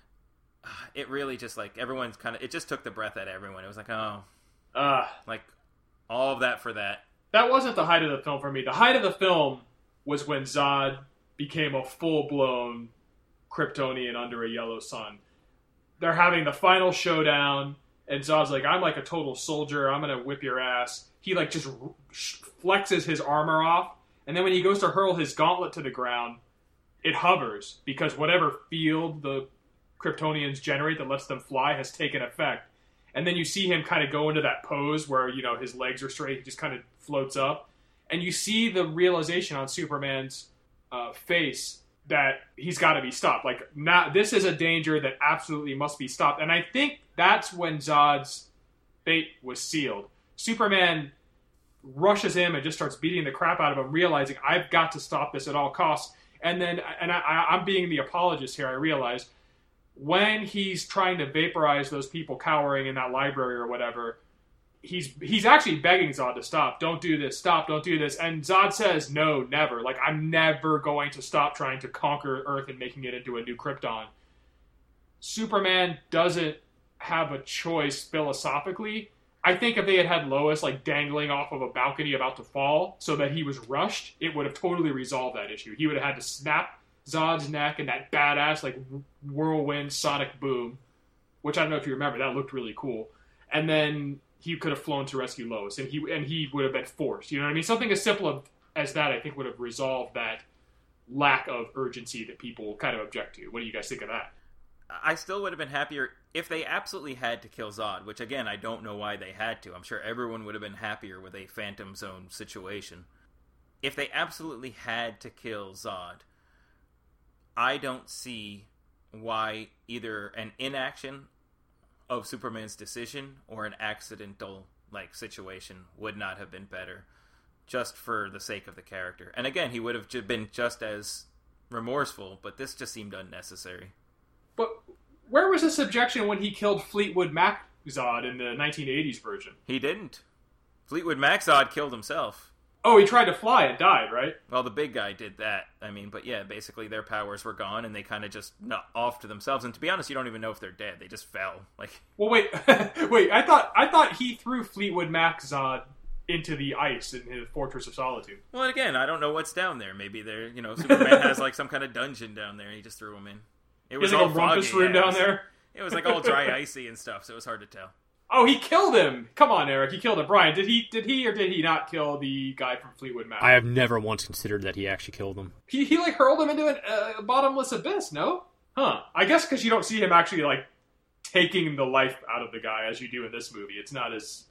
it really just like, everyone's kind of, it just took the breath out of everyone. It was like, oh, like all of that for that. That wasn't the height of the film for me. The height of the film was when Zod became a full-blown Kryptonian under a yellow sun. They're having the final showdown, and Zod's like, I'm like a total soldier, I'm gonna whip your ass. He like just flexes his armor off, and then when he goes to hurl his gauntlet to the ground, it hovers, because whatever field the Kryptonians generate that lets them fly has taken effect. And then you see him kind of go into that pose where, you know, his legs are straight, he just kind of floats up. And you see the realization on Superman's face that he's got to be stopped. Like, now, this is a danger that absolutely must be stopped. And I think that's when Zod's fate was sealed. Superman rushes him and just starts beating the crap out of him, realizing, I've got to stop this at all costs. And then, and I'm being the apologist here, I realize, when he's trying to vaporize those people cowering in that library or whatever, he's actually begging Zod to stop. Don't do this. Stop. Don't do this. And Zod says, no, never. Like, I'm never going to stop trying to conquer Earth and making it into a new Krypton. Superman doesn't have a choice philosophically. I think if they had Lois, like, dangling off of a balcony about to fall so that he was rushed, it would have totally resolved that issue. He would have had to snap Zod's neck and that badass, like, whirlwind sonic boom, which I don't know if you remember. That looked really cool. And then he could have flown to rescue Lois, and he would have been forced. You know what I mean? Something as simple as that, I think, would have resolved that lack of urgency that people kind of object to. What do you guys think of that? I still would have been happier if they absolutely had to kill Zod, which, again, I don't know why they had to. I'm sure everyone would have been happier with a Phantom Zone situation. If they absolutely had to kill Zod, I don't see why either an inaction of Superman's decision or an accidental like situation would not have been better, just for the sake of the character. And again, he would have been just as remorseful, but this just seemed unnecessary. But where was this objection when he killed Fleetwood Mac Zod in the 1980s version? He didn't. Fleetwood Mac Zod killed himself. Oh, he tried to fly and died, right? Well, the big guy did that. I mean, but yeah, basically their powers were gone and they kind of just off to themselves. And to be honest, you don't even know if they're dead. They just fell. Like, well, wait, wait. I thought he threw Fleetwood Mac Zod into the ice in his Fortress of Solitude. Well, again, I don't know what's down there. Maybe there, you know, Superman has like some kind of dungeon down there. And he just threw him in. It was like all a rumpus room down there. It was like all dry, icy and stuff, so it was hard to tell. Oh, he killed him! Come on, Eric, he killed him. Brian, did he or did he not kill the guy from Fleetwood Mac? I have never once considered that he actually killed him. He like hurled him into a bottomless abyss, no? Huh. I guess because you don't see him actually like taking the life out of the guy as you do in this movie. It's not as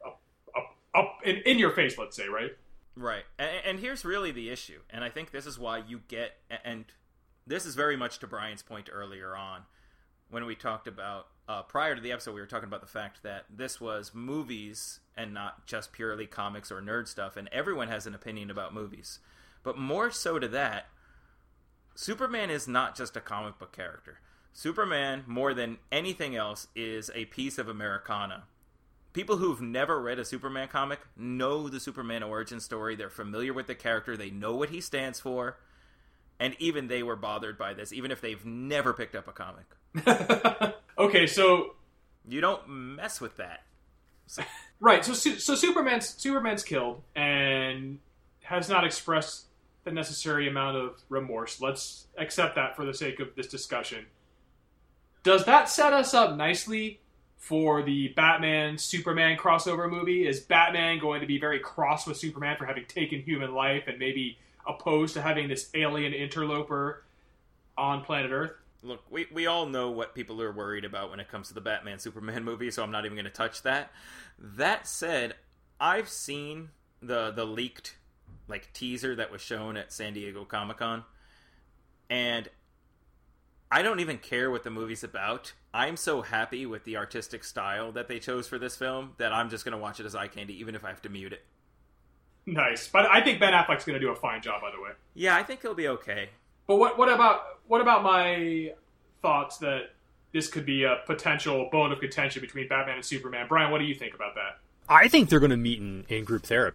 up in your face, let's say, right? Right. And here's really the issue, and I think this is why you get, and this is very much to Brian's point earlier on, when we talked about, prior to the episode, we were talking about the fact that this was movies and not just purely comics or nerd stuff, and everyone has an opinion about movies. But more so to that, Superman is not just a comic book character. Superman, more than anything else, is a piece of Americana. People who've never read a Superman comic know the Superman origin story, they're familiar with the character, they know what he stands for, and even they were bothered by this, even if they've never picked up a comic. Okay, so you don't mess with that. So. Right. So Superman's killed and has not expressed the necessary amount of remorse. Let's accept that for the sake of this discussion. Does that set us up nicely for the Batman-Superman crossover movie? Is Batman going to be very cross with Superman for having taken human life and maybe opposed to having this alien interloper on planet Earth? Look, we all know what people are worried about when it comes to the Batman-Superman movie, so I'm not even going to touch that. That said, I've seen the leaked teaser that was shown at San Diego Comic-Con, and I don't even care what the movie's about. I'm so happy with the artistic style that they chose for this film that I'm just going to watch it as eye candy, even if I have to mute it. Nice. But I think Ben Affleck's going to do a fine job, by the way. Yeah, I think he'll be okay. But what about my thoughts that this could be a potential bone of contention between Batman and Superman? Brian, what do you think about that? I think they're going to meet in group therapy.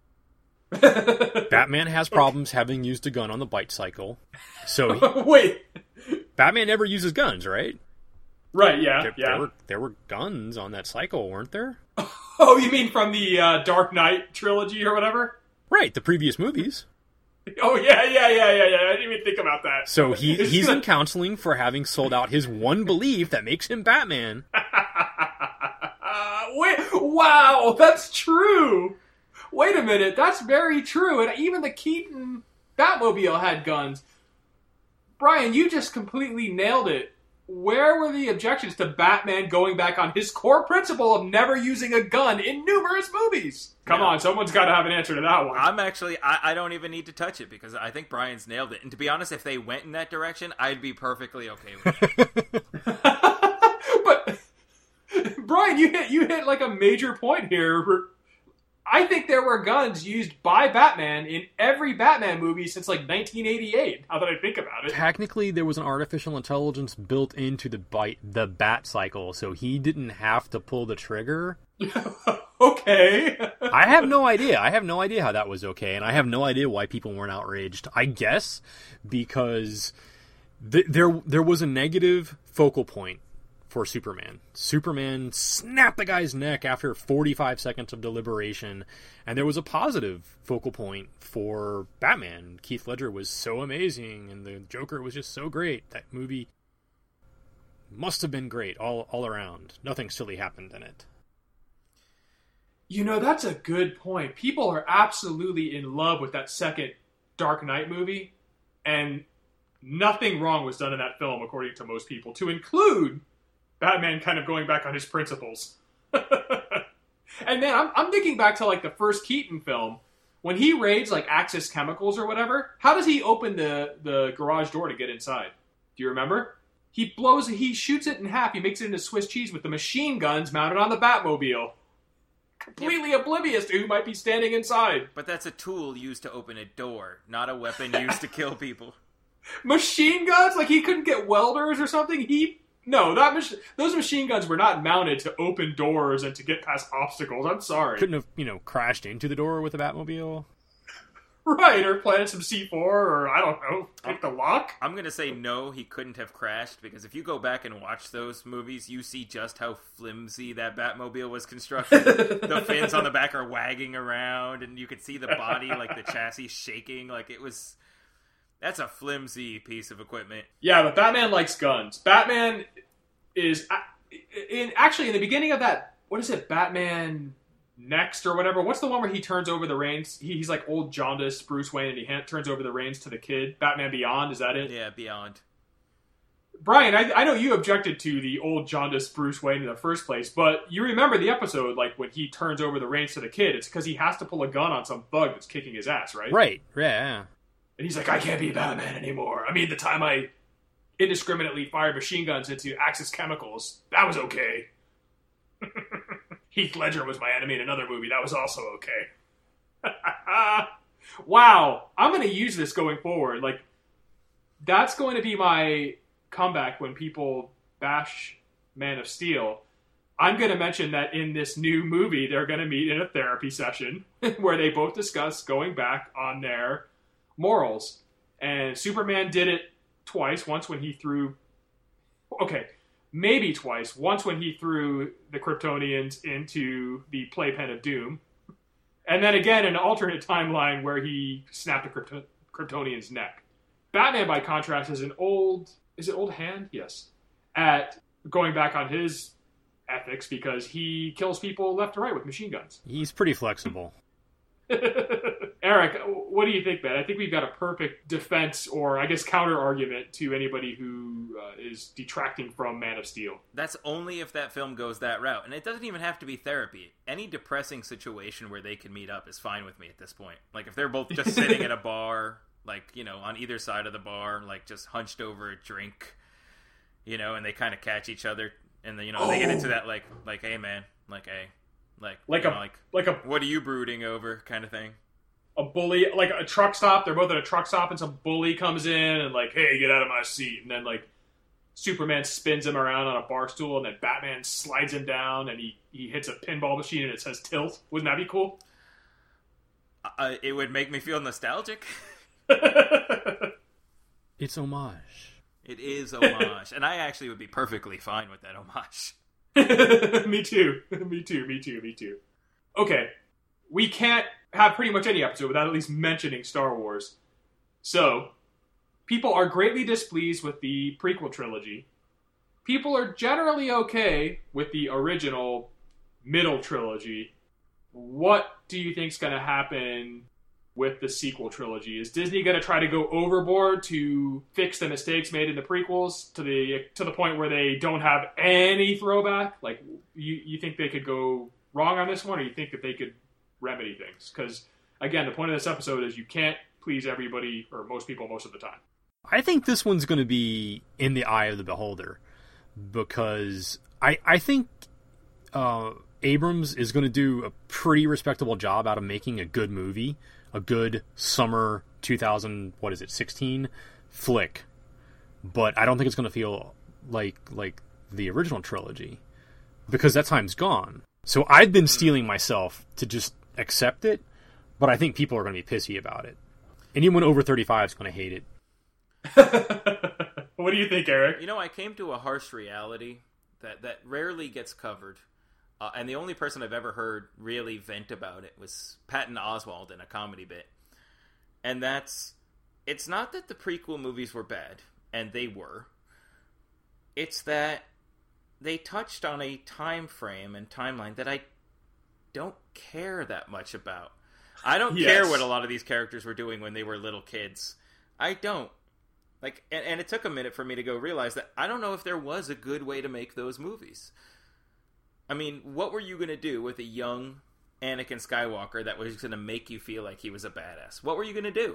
Batman has problems having used a gun on the bite cycle. So wait, Batman never uses guns, right? Right, yeah. There were guns on that cycle, weren't there? Oh, you mean from the Dark Knight trilogy or whatever? Right, the previous movies. Oh, yeah. I didn't even think about that. So he's in counseling for having sold out his one belief that makes him Batman. Wait, wow, that's true. Wait a minute, that's very true. And even the Keaton Batmobile had guns. Brian, you just completely nailed it. Where were the objections to Batman going back on his core principle of never using a gun in numerous movies? Come on, someone's got to have an answer to that one. I don't even need to touch it because I think Brian's nailed it. And to be honest, if they went in that direction, I'd be perfectly okay with it. But, Brian, you hit like a major point here. I think there were guns used by Batman in every Batman movie since 1988, now that I think about it. Technically, there was an artificial intelligence built into the bat cycle, so he didn't have to pull the trigger. Okay. I have no idea. How that was okay, and I have no idea why people weren't outraged. I guess because there was a negative focal point for Superman. Superman snapped the guy's neck after 45 seconds of deliberation, and there was a positive focal point for Batman. Heath Ledger was so amazing, and the Joker was just so great. That movie must have been great all around. Nothing silly happened in it. You know, that's a good point. People are absolutely in love with that second Dark Knight movie, and nothing wrong was done in that film, according to most people, to include Batman kind of going back on his principles. And man, I'm thinking back to the first Keaton film. When he raids Axis Chemicals or whatever, how does he open the garage door to get inside? Do you remember? He shoots it in half, he makes it into Swiss cheese with the machine guns mounted on the Batmobile. Completely oblivious to who might be standing inside. But that's a tool used to open a door, not a weapon used to kill people. Machine guns? He couldn't get welders or something? No, those machine guns were not mounted to open doors and to get past obstacles. I'm sorry. Couldn't have, crashed into the door with a Batmobile? Right, or planted some C4, or I don't know, pick the lock? I'm going to say no, he couldn't have crashed, because if you go back and watch those movies, you see just how flimsy that Batmobile was constructed. The fins on the back are wagging around, and you could see the body, the chassis shaking, that's a flimsy piece of equipment. Yeah, but Batman likes guns. Batman is... in the beginning of that... What is it? Batman Next or whatever? What's the one where he turns over the reins? He's old jaundiced Bruce Wayne and he turns over the reins to the kid. Batman Beyond, is that it? Yeah, Beyond. Brian, I know you objected to the old jaundiced Bruce Wayne in the first place, but you remember the episode, when he turns over the reins to the kid. It's because he has to pull a gun on some thug that's kicking his ass, right? Right, yeah. And he's like, I can't be Batman anymore. I mean, the time I indiscriminately fired machine guns into Axis Chemicals, that was okay. Heath Ledger was my enemy in another movie. That was also okay. Wow. I'm going to use this going forward. That's going to be my comeback when people bash Man of Steel. I'm going to mention that in this new movie, they're going to meet in a therapy session where they both discuss going back on their morals. And Superman did it twice. Once when he threw... Okay, maybe twice. Once when he threw the Kryptonians into the playpen of Doom. And then again in an alternate timeline where he snapped a Kryptonian's neck. Batman, by contrast, is an old... Is it old hand? Yes. At going back on his ethics because he kills people left and right with machine guns. He's pretty flexible. Aaron, Eric, what do you think, man? I think we've got a perfect defense, or I guess counter argument to anybody who is detracting from Man of Steel. That's only if that film goes that route. And it doesn't even have to be therapy. Any depressing situation where they can meet up is fine with me at this point. Like, if they're both just sitting at a bar, like, you know, on either side of the bar, like, just hunched over a drink, you know, and they kind of catch each other, and then, you know, they get into that, like, hey, man, like, hey, like what are you brooding over kind of thing. A bully, like a truck stop. They're both at a truck stop, and some bully comes in and like, "Hey, get out of my seat!" And then like Superman spins him around on a bar stool, and then Batman slides him down, and he hits a pinball machine, and it says "Tilt." Wouldn't that be cool? It would make me feel nostalgic. It's homage. It is homage, and I actually would be perfectly fine with that homage. Me too. Me too. Okay, we can't have pretty much any episode without at least mentioning Star Wars. So, people are greatly displeased with the prequel trilogy. People are generally okay with the original middle trilogy. What do you think's going to happen with the sequel trilogy? Is Disney going to try to go overboard to fix the mistakes made in the prequels to the point where they don't have any throwback? Like, you think they could go wrong on this one, or you think that they could remedy things? Because, again, the point of this episode is you can't please everybody or most people most of the time. I think this one's going to be in the eye of the beholder, because I think Abrams is going to do a pretty respectable job out of making a good movie, a good summer 2016 flick, but I don't think it's going to feel like the original trilogy, because that time's gone. So I've been steeling myself to just accept it, but I think people are going to be pissy about it. Anyone over 35 is going to hate it. What do you think, Eric? You know, I came to a harsh reality that rarely gets covered. And the only person I've ever heard really vent about it was Patton Oswalt in a comedy bit. And it's not that the prequel movies were bad, and they were. It's that they touched on a time frame and timeline that I don't care that much about. I don't care what a lot of these characters were doing when they were little kids. I don't. Like, and it took a minute for me to go realize that I don't know if there was a good way to make those movies. I mean, what were you going to do with a young Anakin Skywalker that was going to make you feel like he was a badass? What were you going to do?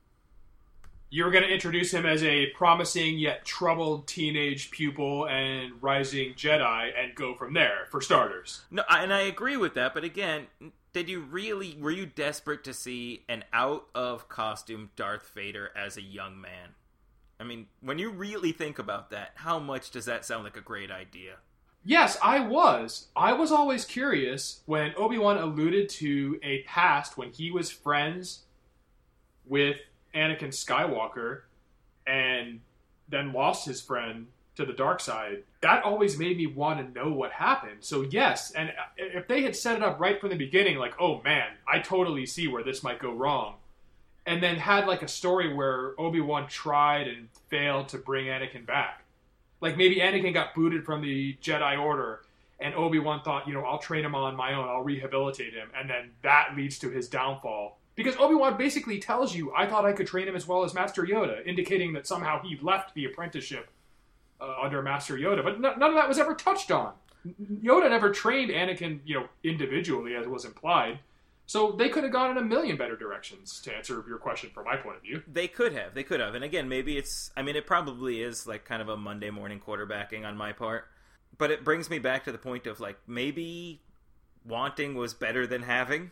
You were going to introduce him as a promising yet troubled teenage pupil and rising Jedi and go from there, for starters. No, and I agree with that, but again, were you desperate to see an out-of-costume Darth Vader as a young man? I mean, when you really think about that, how much does that sound like a great idea? Yes, I was. I was always curious when Obi-Wan alluded to a past when he was friends with Anakin Skywalker and then lost his friend to the dark side. That always made me want to know what happened. So yes, and if they had set it up right from the beginning, like, oh man, I totally see where this might go wrong, and then had like a story where Obi-Wan tried and failed to bring Anakin back. Like maybe Anakin got booted from the Jedi Order and Obi-Wan thought, I'll train him on my own, I'll rehabilitate him, and then that leads to his downfall. Because Obi-Wan basically tells you, I thought I could train him as well as Master Yoda, indicating that somehow he left the apprenticeship under Master Yoda. But none of that was ever touched on. Yoda never trained Anakin, individually, as was implied. So they could have gone in a million better directions, to answer your question from my point of view. They could have. And again, maybe it probably is like kind of a Monday morning quarterbacking on my part. But it brings me back to the point of like, maybe wanting was better than having.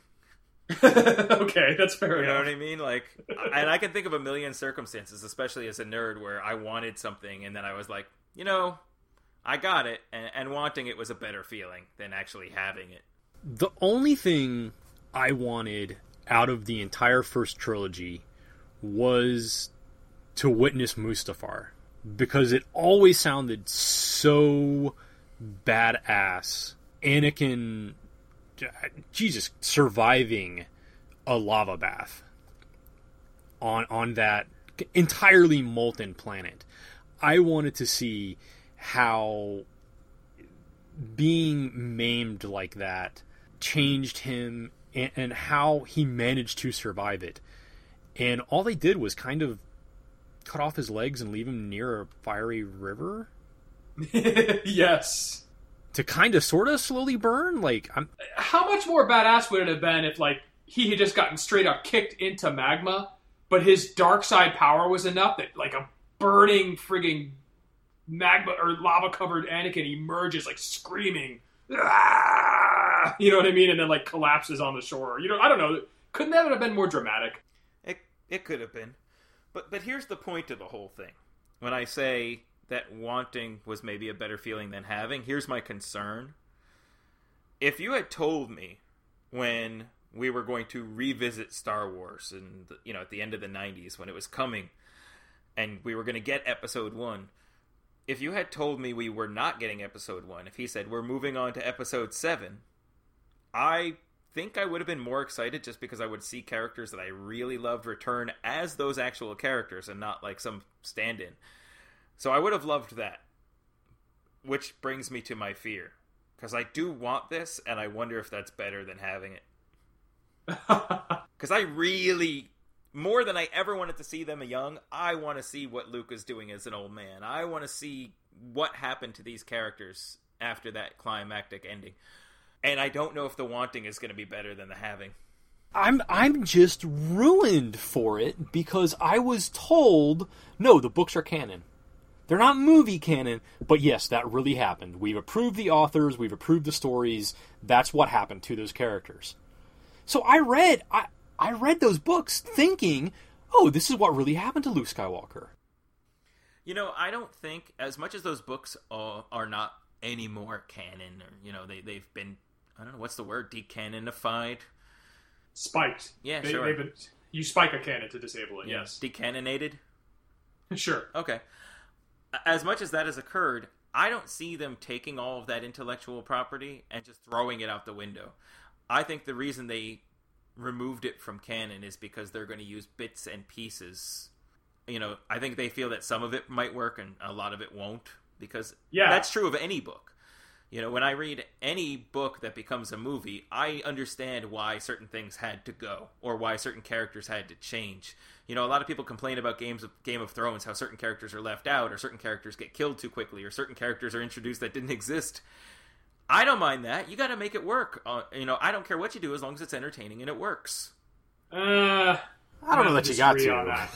Okay, that's fair enough. You know what I mean? Like, and I can think of a million circumstances, especially as a nerd, where I wanted something and then I was like, I got it, and wanting it was a better feeling than actually having it. The only thing I wanted out of the entire first trilogy was to witness Mustafar, because it always sounded so badass. Anakin, Jesus, surviving a lava bath on that entirely molten planet. I wanted to see how being maimed like that changed him and how he managed to survive it. And all they did was kind of cut off his legs and leave him near a fiery river. Yes. To kind of sort of slowly burn. Like, how much more badass would it have been if, like, he had just gotten straight up kicked into magma, but his dark side power was enough that, like, a burning frigging magma or lava covered Anakin emerges, like, screaming, "Ah!" You know what I mean? And then, like, collapses on the shore. You know, I don't know. Couldn't that have been more dramatic? It could have been. But here's the point of the whole thing. When I say that wanting was maybe a better feeling than having, here's my concern. If you had told me when we were going to revisit Star Wars and, you know, at the end of the 90s when it was coming and we were going to get episode 1, if you had told me we were not getting episode 1, if he said we're moving on to episode 7, I think I would have been more excited just because I would see characters that I really loved return as those actual characters and not like some stand-in. So I would have loved that. Which brings me to my fear. Because I do want this, and I wonder if that's better than having it. Because I really, more than I ever wanted to see them young, I want to see what Luke is doing as an old man. I want to see what happened to these characters after that climactic ending. And I don't know if the wanting is going to be better than the having. I'm just ruined for it because I was told, no, the books are canon. They're not movie canon, but yes, that really happened. We've approved the authors, we've approved the stories. That's what happened to those characters. So I read those books thinking, oh, this is what really happened to Luke Skywalker. You know, I don't think, as much as those books are not anymore canon, or, you know, they've been, I don't know, what's the word, decanonified? Spiked. Yeah, sure. You spike a canon to disable it, yes. Decanonated? Sure. Okay. As much as that has occurred, I don't see them taking all of that intellectual property and just throwing it out the window. I think the reason they removed it from canon is because they're going to use bits and pieces. You know, I think they feel that some of it might work and a lot of it won't, because that's true of any book. You know, when I read any book that becomes a movie, I understand why certain things had to go, or why certain characters had to change. You know, a lot of people complain about Game of Thrones, how certain characters are left out, or certain characters get killed too quickly, or certain characters are introduced that didn't exist. I don't mind that. You got to make it work. You know, I don't care what you do as long as it's entertaining and it works. I don't know that you got to.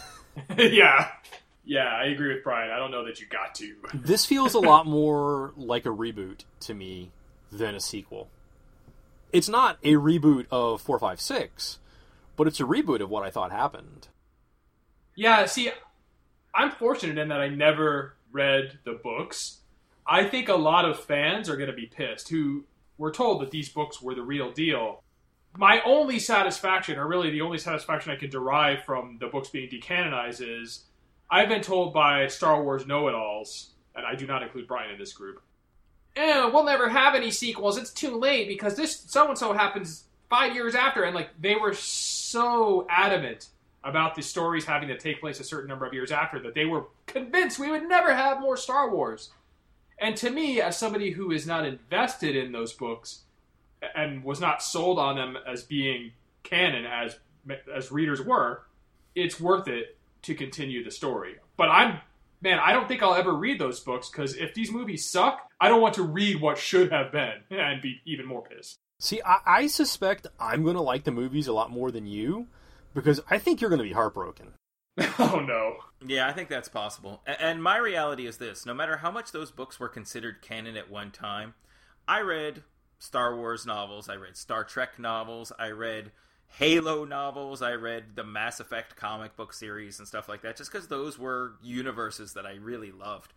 Yeah, I agree with Brian. I don't know that you got to. This feels a lot more like a reboot to me than a sequel. It's not a reboot of 4, 5, 6, but it's a reboot of what I thought happened. Yeah, see, I'm fortunate in that I never read the books. I think a lot of fans are going to be pissed who were told that these books were the real deal. My only satisfaction, or really the only satisfaction I can derive from the books being decanonized, is I've been told by Star Wars know-it-alls, and I do not include Brian in this group, we'll never have any sequels. It's too late because this so-and-so happens 5 years after. And like they were so adamant about the stories having to take place a certain number of years after that they were convinced we would never have more Star Wars. And to me, as somebody who is not invested in those books and was not sold on them as being canon as readers were, it's worth it to continue the story. But I don't think I'll ever read those books because if these movies suck, I don't want to read what should have been and be even more pissed. See, I suspect I'm going to like the movies a lot more than you because I think you're going to be heartbroken. Oh, no. Yeah, I think that's possible. And my reality is this. No matter how much those books were considered canon at one time, I read Star Wars novels, I read Star Trek novels, I read Halo novels, I read the Mass Effect comic book series and stuff like that, just because those were universes that I really loved.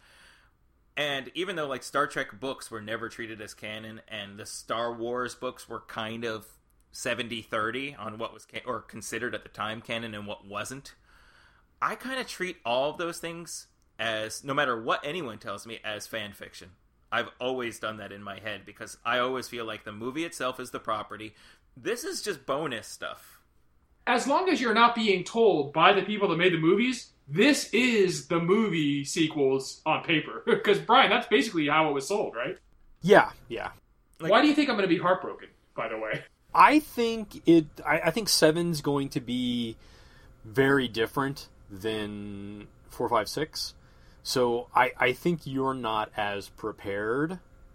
And even though like Star Trek books were never treated as canon, and the Star Wars books were kind of 70-30 on what was or considered at the time canon and what wasn't, I kind of treat all of those things as, no matter what anyone tells me, as fan fiction. I've always done that in my head because I always feel like the movie itself is the property. This is just bonus stuff. As long as you're not being told by the people that made the movies, this is the movie sequels on paper. Because, Brian, that's basically how it was sold, right? Yeah. Why do you think I'm going to be heartbroken, by the way? I think I think 7's going to be very different than 4, 5, 6. So I think you're not as prepared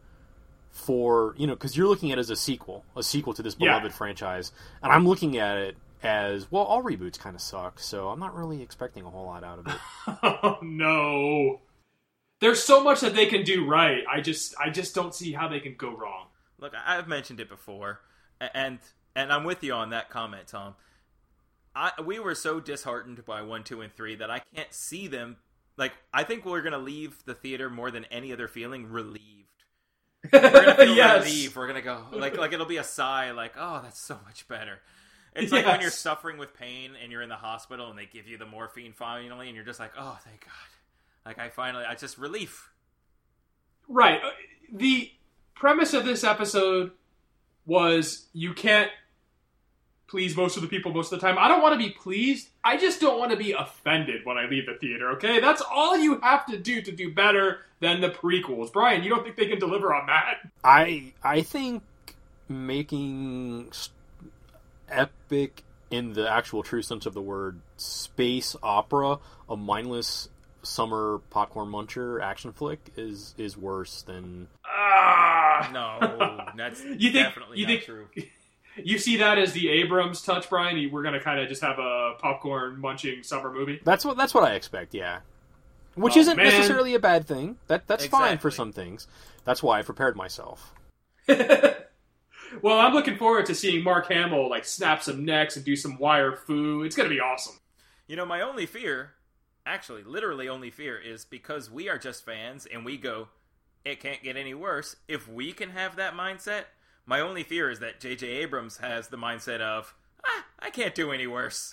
for, because you're looking at it as a sequel to this beloved franchise. And I'm looking at it as, well, all reboots kind of suck, so I'm not really expecting a whole lot out of it. Oh, no. There's so much that they can do right. I just don't see how they can go wrong. Look, I've mentioned it before, and I'm with you on that comment, Tom. We were so disheartened by 1, 2, and 3 that I can't see them. Like, I think we're going to leave the theater more than any other feeling relieved. We're going to feel relieved. We're going to go, like it'll be a sigh, like, oh, that's so much better. It's like when you're suffering with pain and you're in the hospital and they give you the morphine finally and you're just like, oh, thank God. Like, I just relief. Right. The premise of this episode was you can't please most of the people most of the time. I don't want to be pleased. I just don't want to be offended when I leave the theater, okay? That's all you have to do better than the prequels. Brian, you don't think they can deliver on that? I think making epic, in the actual true sense of the word, space opera a mindless summer popcorn muncher action flick is worse than... No, that's definitely not true. You see that as the Abrams touch, Brian? We're going to kind of just have a popcorn munching summer movie? That's what I expect, yeah. Which isn't necessarily a bad thing. That's fine for some things. That's why I prepared myself. Well, I'm looking forward to seeing Mark Hamill snap some necks and do some wire fu. It's going to be awesome. My only fear, actually, literally only fear, is because we are just fans and we go, it can't get any worse. If we can have that mindset, my only fear is that J.J. Abrams has the mindset of, I can't do any worse.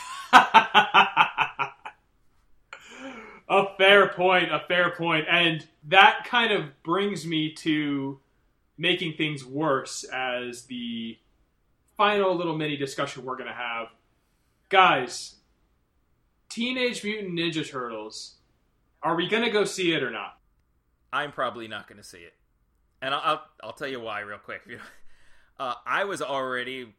A fair point. And that kind of brings me to making things worse as the final little mini discussion we're going to have. Guys, Teenage Mutant Ninja Turtles, are we going to go see it or not? I'm probably not going to see it. And I'll tell you why real quick. I was already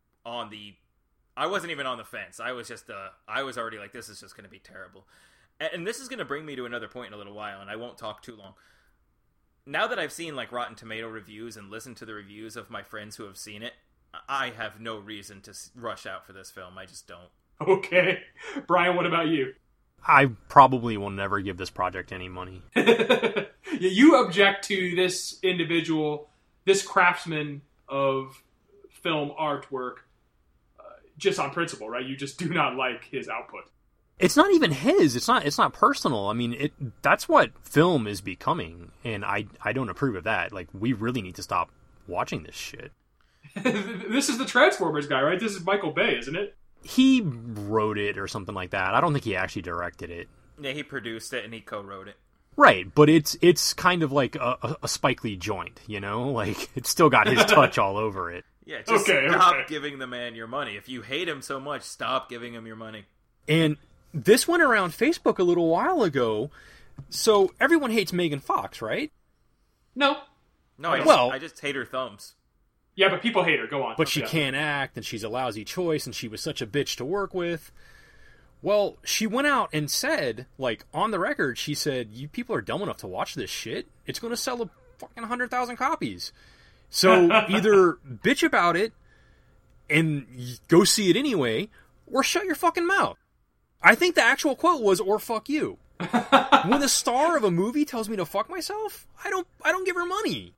I wasn't even on the fence. I was already like, this is just going to be terrible. And this is going to bring me to another point in a little while, and I won't talk too long. Now that I've seen Rotten Tomato reviews and listened to the reviews of my friends who have seen it, I have no reason to rush out for this film. I just don't. Okay. Brian, what about you? I probably will never give this project any money. You object to this individual, this craftsman of film artwork, just on principle, right? You just do not like his output. It's not even his. It's not personal. I mean, that's what film is becoming, and I don't approve of that. We really need to stop watching this shit. This is the Transformers guy, right? This is Michael Bay, isn't it? He wrote it or something like that. I don't think he actually directed it. Yeah, he produced it and he co-wrote it. Right, but it's kind of like a Spike Lee joint, it's still got his touch all over it. Yeah, just stop giving the man your money. If you hate him so much, stop giving him your money. And this went around Facebook a little while ago. So everyone hates Megan Fox, right? No, I just hate her thumbs. Yeah, but people hate her. Go on. But she can't act, and she's a lousy choice, and she was such a bitch to work with. Well, she went out and said, on the record, she said, you people are dumb enough to watch this shit. It's going to sell a fucking 100,000 copies. So either bitch about it and go see it anyway, or shut your fucking mouth. I think the actual quote was, or fuck you. When the star of a movie tells me to fuck myself, I don't give her money.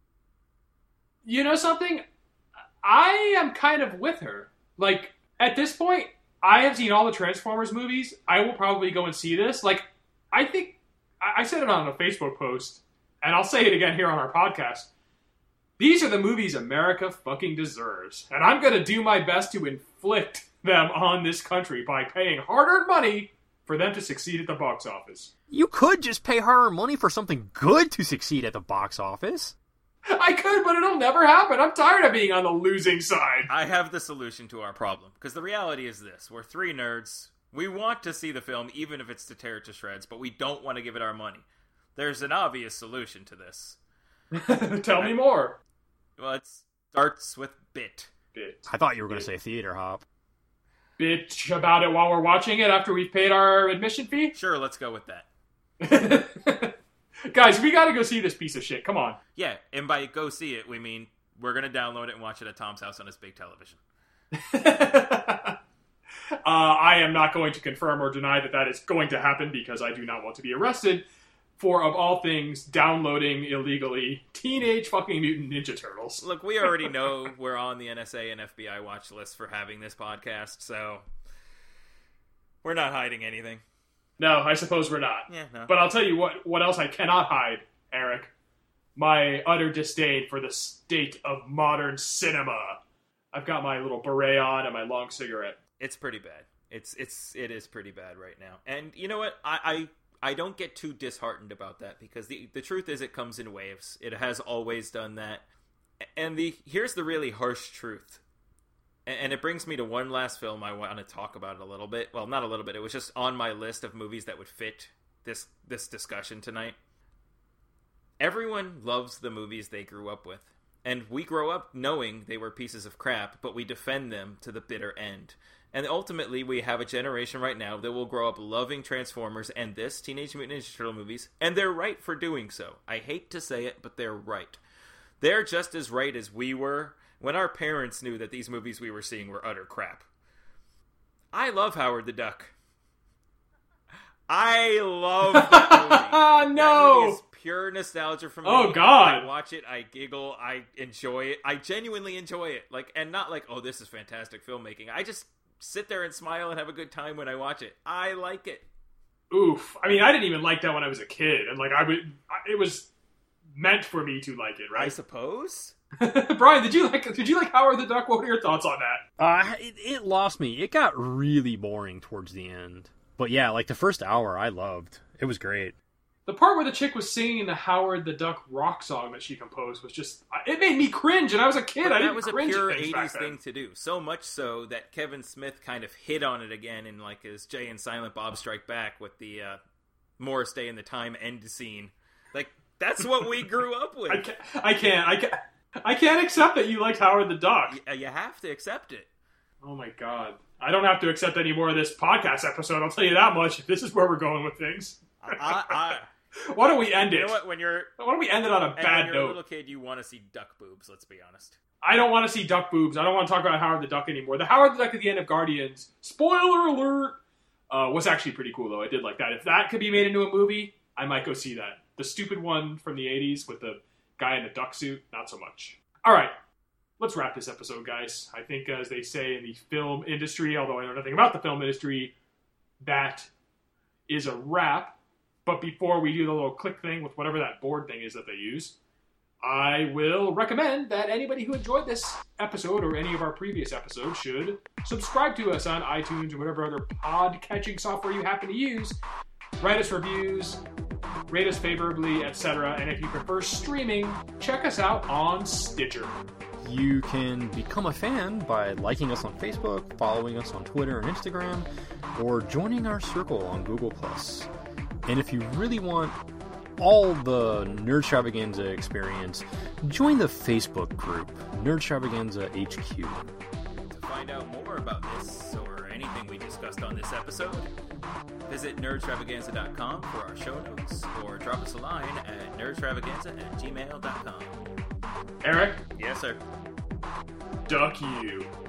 You know something? I am kind of with her. At this point, I have seen all the Transformers movies. I will probably go and see this. I think I said it on a Facebook post, and I'll say it again here on our podcast. These are the movies America fucking deserves. And I'm going to do my best to inflict them on this country by paying hard-earned money for them to succeed at the box office. You could just pay hard-earned money for something good to succeed at the box office. I could, but it'll never happen. I'm tired of being on the losing side. I have the solution to our problem. Because the reality is this. We're three nerds. We want to see the film, even if it's to tear it to shreds, but we don't want to give it our money. There's an obvious solution to this. Tell me more. Well, it starts with BIT. I thought you were going to say theater hop. Bitch about it while we're watching it after we've paid our admission fee? Sure, let's go with that. Guys, we gotta go see this piece of shit. Come on. Yeah, and by go see it, we mean we're going to download it and watch it at Tom's house on his big television. I am not going to confirm or deny that is going to happen because I do not want to be arrested for, of all things, downloading illegally Teenage fucking Mutant Ninja Turtles. Look, we already know we're on the NSA and FBI watch list for having this podcast, so we're not hiding anything. No, I suppose we're not. Yeah, no. But I'll tell you what else I cannot hide, Eric. My utter disdain for the state of modern cinema. I've got my little beret on and my long cigarette. It's pretty bad. It is pretty bad right now. And you know what? I don't get too disheartened about that because the truth is it comes in waves. It has always done that. And here's the really harsh truth. And it brings me to one last film I want to talk about a little bit. Well, not a little bit. It was just on my list of movies that would fit this discussion tonight. Everyone loves the movies they grew up with. And we grow up knowing they were pieces of crap, but we defend them to the bitter end. And ultimately, we have a generation right now that will grow up loving Transformers and this Teenage Mutant Ninja Turtle movies, and they're right for doing so. I hate to say it, but they're right. They're just as right as we were when our parents knew that these movies we were seeing were utter crap. I love Howard the Duck. I love that movie. No! That movie is pure nostalgia for me. Oh, God. I watch it, I giggle, I enjoy it. I genuinely enjoy it. And not like, oh, this is fantastic filmmaking. I just sit there and smile and have a good time when I watch it. I like it. Oof. I mean, I didn't even like that when I was a kid. And, it was meant for me to like it, right? I suppose. Brian, did you like Howard the Duck? What are your thoughts on that? It lost me. It got really boring towards the end. But yeah, the first hour I loved. It was great. The part where the chick was singing the Howard the Duck rock song that she composed was just... It made me cringe, and I was a kid. I didn't cringe at things back then. That was a pure 80s thing to do. So much so that Kevin Smith kind of hit on it again in his Jay and Silent Bob Strike Back with the Morris Day and the Time end scene. That's what we grew up with. I can't accept that you liked Howard the Duck. You have to accept it. Oh my God. I don't have to accept any more of this podcast episode, I'll tell you that much. This is where we're going with things. Why don't we end it? You know what? Why don't we end it on a bad when you're note? a little kid, you want to see duck boobs, let's be honest. I don't want to see duck boobs. I don't want to talk about Howard the Duck anymore. The Howard the Duck at the end of Guardians, spoiler alert, was actually pretty cool, though. I did like that. If that could be made into a movie, I might go see that. The stupid one from the 80s with the guy in the duck suit, not so much. All right. Let's wrap this episode, guys. I think, as they say in the film industry, although I know nothing about the film industry, that is a wrap. But before we do the little click thing with whatever that board thing is that they use, I will recommend that anybody who enjoyed this episode or any of our previous episodes should subscribe to us on iTunes or whatever other pod-catching software you happen to use. Write us reviews, rate us favorably, etc. And if you prefer streaming, check us out on Stitcher. You can become a fan by liking us on Facebook, following us on Twitter and Instagram, or joining our circle on Google+. And if you really want all the Nerdstravaganza experience, join the Facebook group, Nerdstravaganza HQ. To find out more about this or anything we discussed on this episode, visit nerdstravaganza.com for our show notes, or drop us a line at nerdstravaganza@gmail.com. Eric? Yes, sir. Duck you.